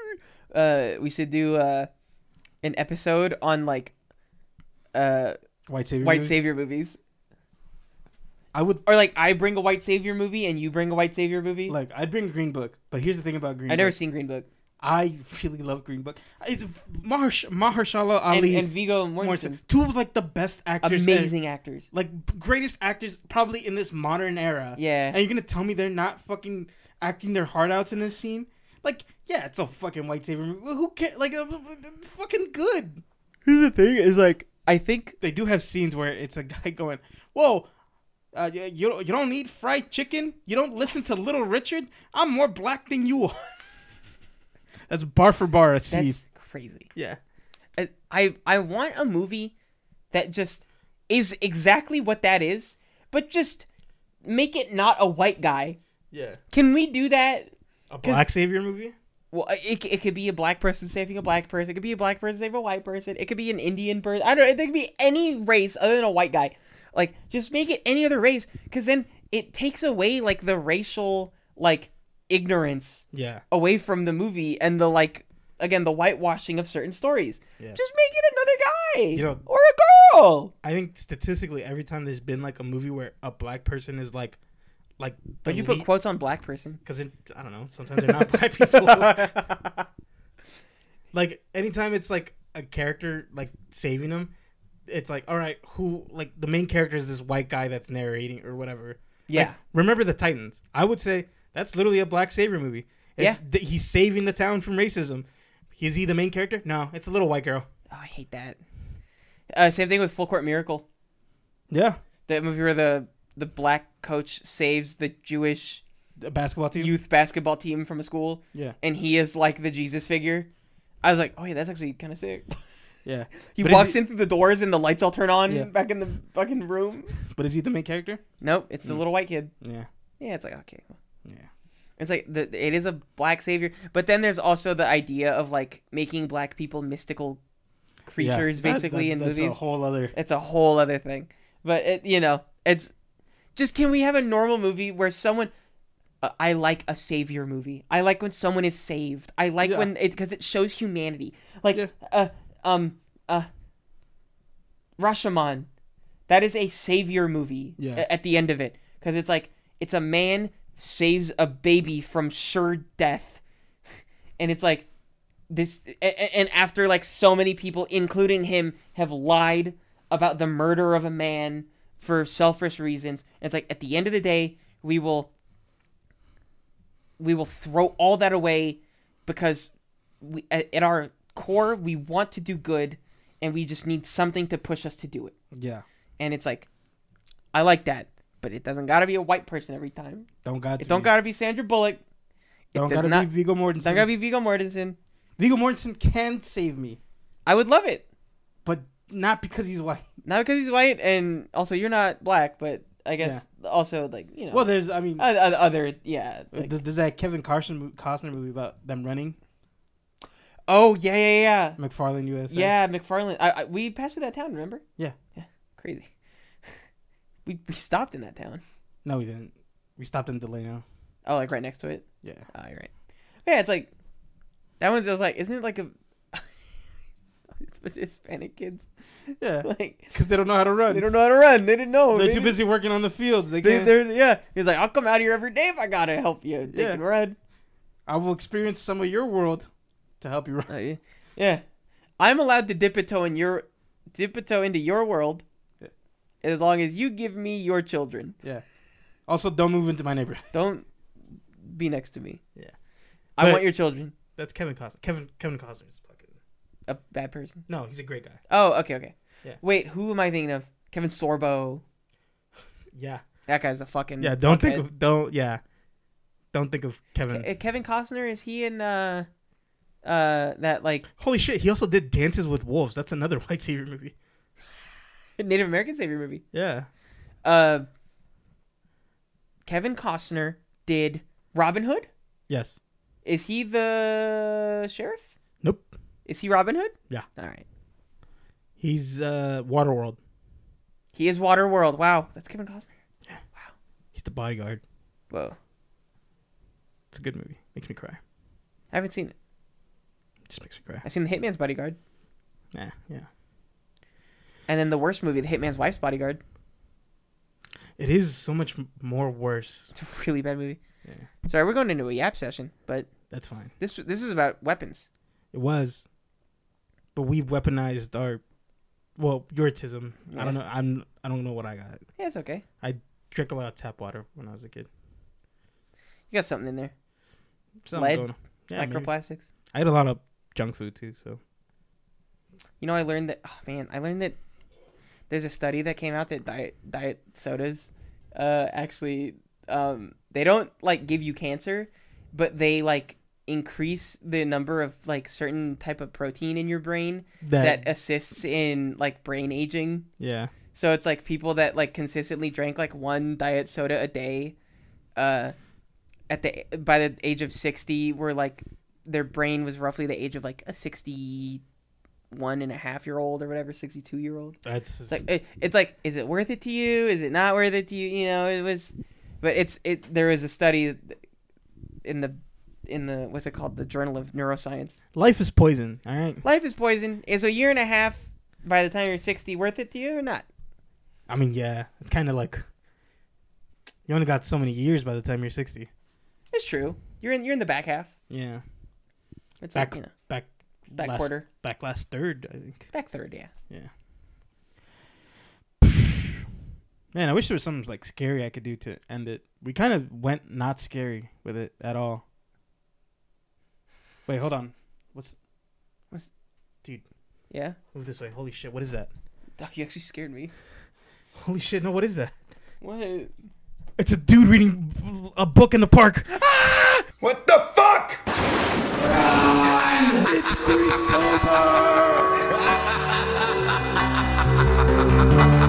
We should do an episode on like White savior. white movies. savior movies, I would or like I bring a white savior movie and you bring a white savior movie. like. I'd bring Green Book, but here's the thing about Green I've Book. never seen Green Book. I really love Green Book. It's Mahershala Ali, And Viggo Mortensen, two of like the best actors, amazing actors. like greatest actors probably in this modern era. Yeah. And you're gonna tell me they're not fucking acting their heart outs in this scene? Like, yeah, it's a fucking white savior movie. Who cares? Like, fucking good. Here's the thing: is like I think They do have scenes where it's a guy going, "Whoa, you don't need fried chicken. You don't listen to Little Richard. I'm more black than you are." That's bar for bar a scene. that's crazy. Yeah. I want a movie that just is exactly what that is, but just make it not a white guy. Yeah. Can we do that? A black savior movie? Well, it could be a black person saving a black person. It could be a black person saving a white person. It could be an Indian person. I don't know. It could be any race other than a white guy. Like, just make it any other race, because then it takes away, like, the racial, like, ignorance Yeah. away from the movie and the, like, again, the whitewashing of certain stories. Yeah. Just make it another guy. You know- or a girl. I think statistically, every time there's been like a movie where a black person is like But you put quotes on black person. because I don't know, sometimes they're not black people. Like anytime it's like a character like saving them, it's like, all right, who, like the main character is this white guy that's narrating or whatever. Yeah. Like, remember the Titans? I would say that's literally a black savior movie. It's he's saving the town from racism. Is he the main character? No, it's a little white girl. Oh, I hate that. Same thing with Full Court Miracle. Yeah, That movie where the black coach saves the Jewish a basketball team. youth basketball team from a school, Yeah, and he is like the Jesus figure. I was like, oh yeah, that's actually kind of sick. yeah. He But walks is he- in through the doors and the lights all turn on Yeah. back in the fucking room. But is he the main character? Nope, it's the little white kid. Yeah, Yeah, it's like, okay. yeah. It's like it is a black savior, but then there's also the idea of like making black people mystical creatures, Yeah, basically in that's movies. a whole other. It's a whole other thing. But it's just, can we have a normal movie where someone I like a savior movie. I like when someone is saved. I like Yeah. when because it shows humanity. Like Yeah. Rashomon. That is a savior movie. Yeah. At the end of it, because it's like it's a man saves a baby from sure death, and it's like this, and after like so many people, including him, have lied about the murder of a man for selfish reasons. It's like at the end of the day, we will throw all that away because we at our core we want to do good, and we just need something to push us to do it. Yeah. And it's like, I like that, but it doesn't gotta be a white person every time. Don't Don't gotta be Sandra Bullock. Don't does gotta not- be Viggo Mortensen. Don't gotta be Viggo Mortensen. Viggo Mortensen can save me, I would love it, but not because he's white. not because he's white, and also you're not black, but I guess also like Well, there's, I mean, other like, there's that Kevin Costner movie about them running. oh yeah. McFarlane USA. Yeah, McFarlane. We passed through that town, remember? Yeah. Crazy. We stopped in that town. No, we didn't. We stopped in Delano. Oh, like right next to it. Yeah. Oh, you're right. Yeah, it's like that one's just like, isn't it like a it's a bunch of Hispanic kids? Yeah. Like Because they don't know how to run. they don't know how to run. They didn't know. They're They too didn't- busy working on the fields. They They, can't. they're yeah. He's like, I'll come out here every day if I gotta help you. They Yeah. can run. I will experience some of your world to help you run. Yeah. I'm allowed to dip a toe in your dip a toe into your world, Yeah. as long as you give me your children. Yeah. Also, don't move into my neighborhood. Don't be next to me. Yeah. I But- want your children. That's Kevin Costner. Kevin Costner is fucking. A bad person. No, he's a great guy. Oh, okay. Yeah. Wait, who am I thinking of? Kevin Sorbo. Yeah. That guy's a fucking. Yeah. Don't think fuckhead. of. Don't. Yeah. Don't think of Kevin. Kevin Costner, is he in that like Holy shit! He also did Dances with Wolves. That's another white savior movie. Native American savior movie? Yeah. Kevin Costner did Robin Hood. Yes. Is he the sheriff? Nope. Is he Robin Hood? Yeah. All right. He's Waterworld. He is Waterworld. Wow, that's Kevin Costner. He's the bodyguard. Whoa, It's a good movie. Makes me cry. I haven't seen it. Just makes me cry. I've seen The Hitman's Bodyguard, Yeah. Yeah. and then the worst movie, The Hitman's Wife's Bodyguard. It is so much more worse. It's a really bad movie. Yeah. Sorry, we're going into a yap session, but That's fine. this is about weapons. It was, but we've weaponized our, your autism. Yeah. I don't know. I don't know what I got. Yeah, it's okay. Drank a lot of tap water when I was a kid. You got something in there. Something Lead? going on. Yeah, maybe. Microplastics. I ate a lot of junk food too. So You know, I learned that there's a study that came out that diet sodas actually they don't like give you cancer, but they like increase the number of like certain type of protein in your brain that assists in like brain aging. yeah. So it's like people that like consistently drank like one diet soda a day by the age of 60 were like their brain was roughly the age of like a 61.5-year-old or whatever, 62-year-old. That's It's like, is it worth it to you? Is it not worth it to you? You know, it was, but there was a study in the what's it called, the Journal of Neuroscience. life is poison. All right. Life is poison. Is a year and a half by the time you're 60 worth it to you or not? I mean, yeah. It's kind of like you only got so many years by the time you're 60. It's true. You're in the back half. Yeah. It's Back- like, Back back quarter, last third, I think. back third. Yeah. Yeah. Man, I wish there was something like scary I could do to end it. We kind of went not scary with it at all. Wait, hold on. Yeah. Move this way. Holy shit, what is that? Doc, you actually scared me. Holy shit, no, what is that? What? It's a dude reading a book in the park. What the fuck? It's Creeptober!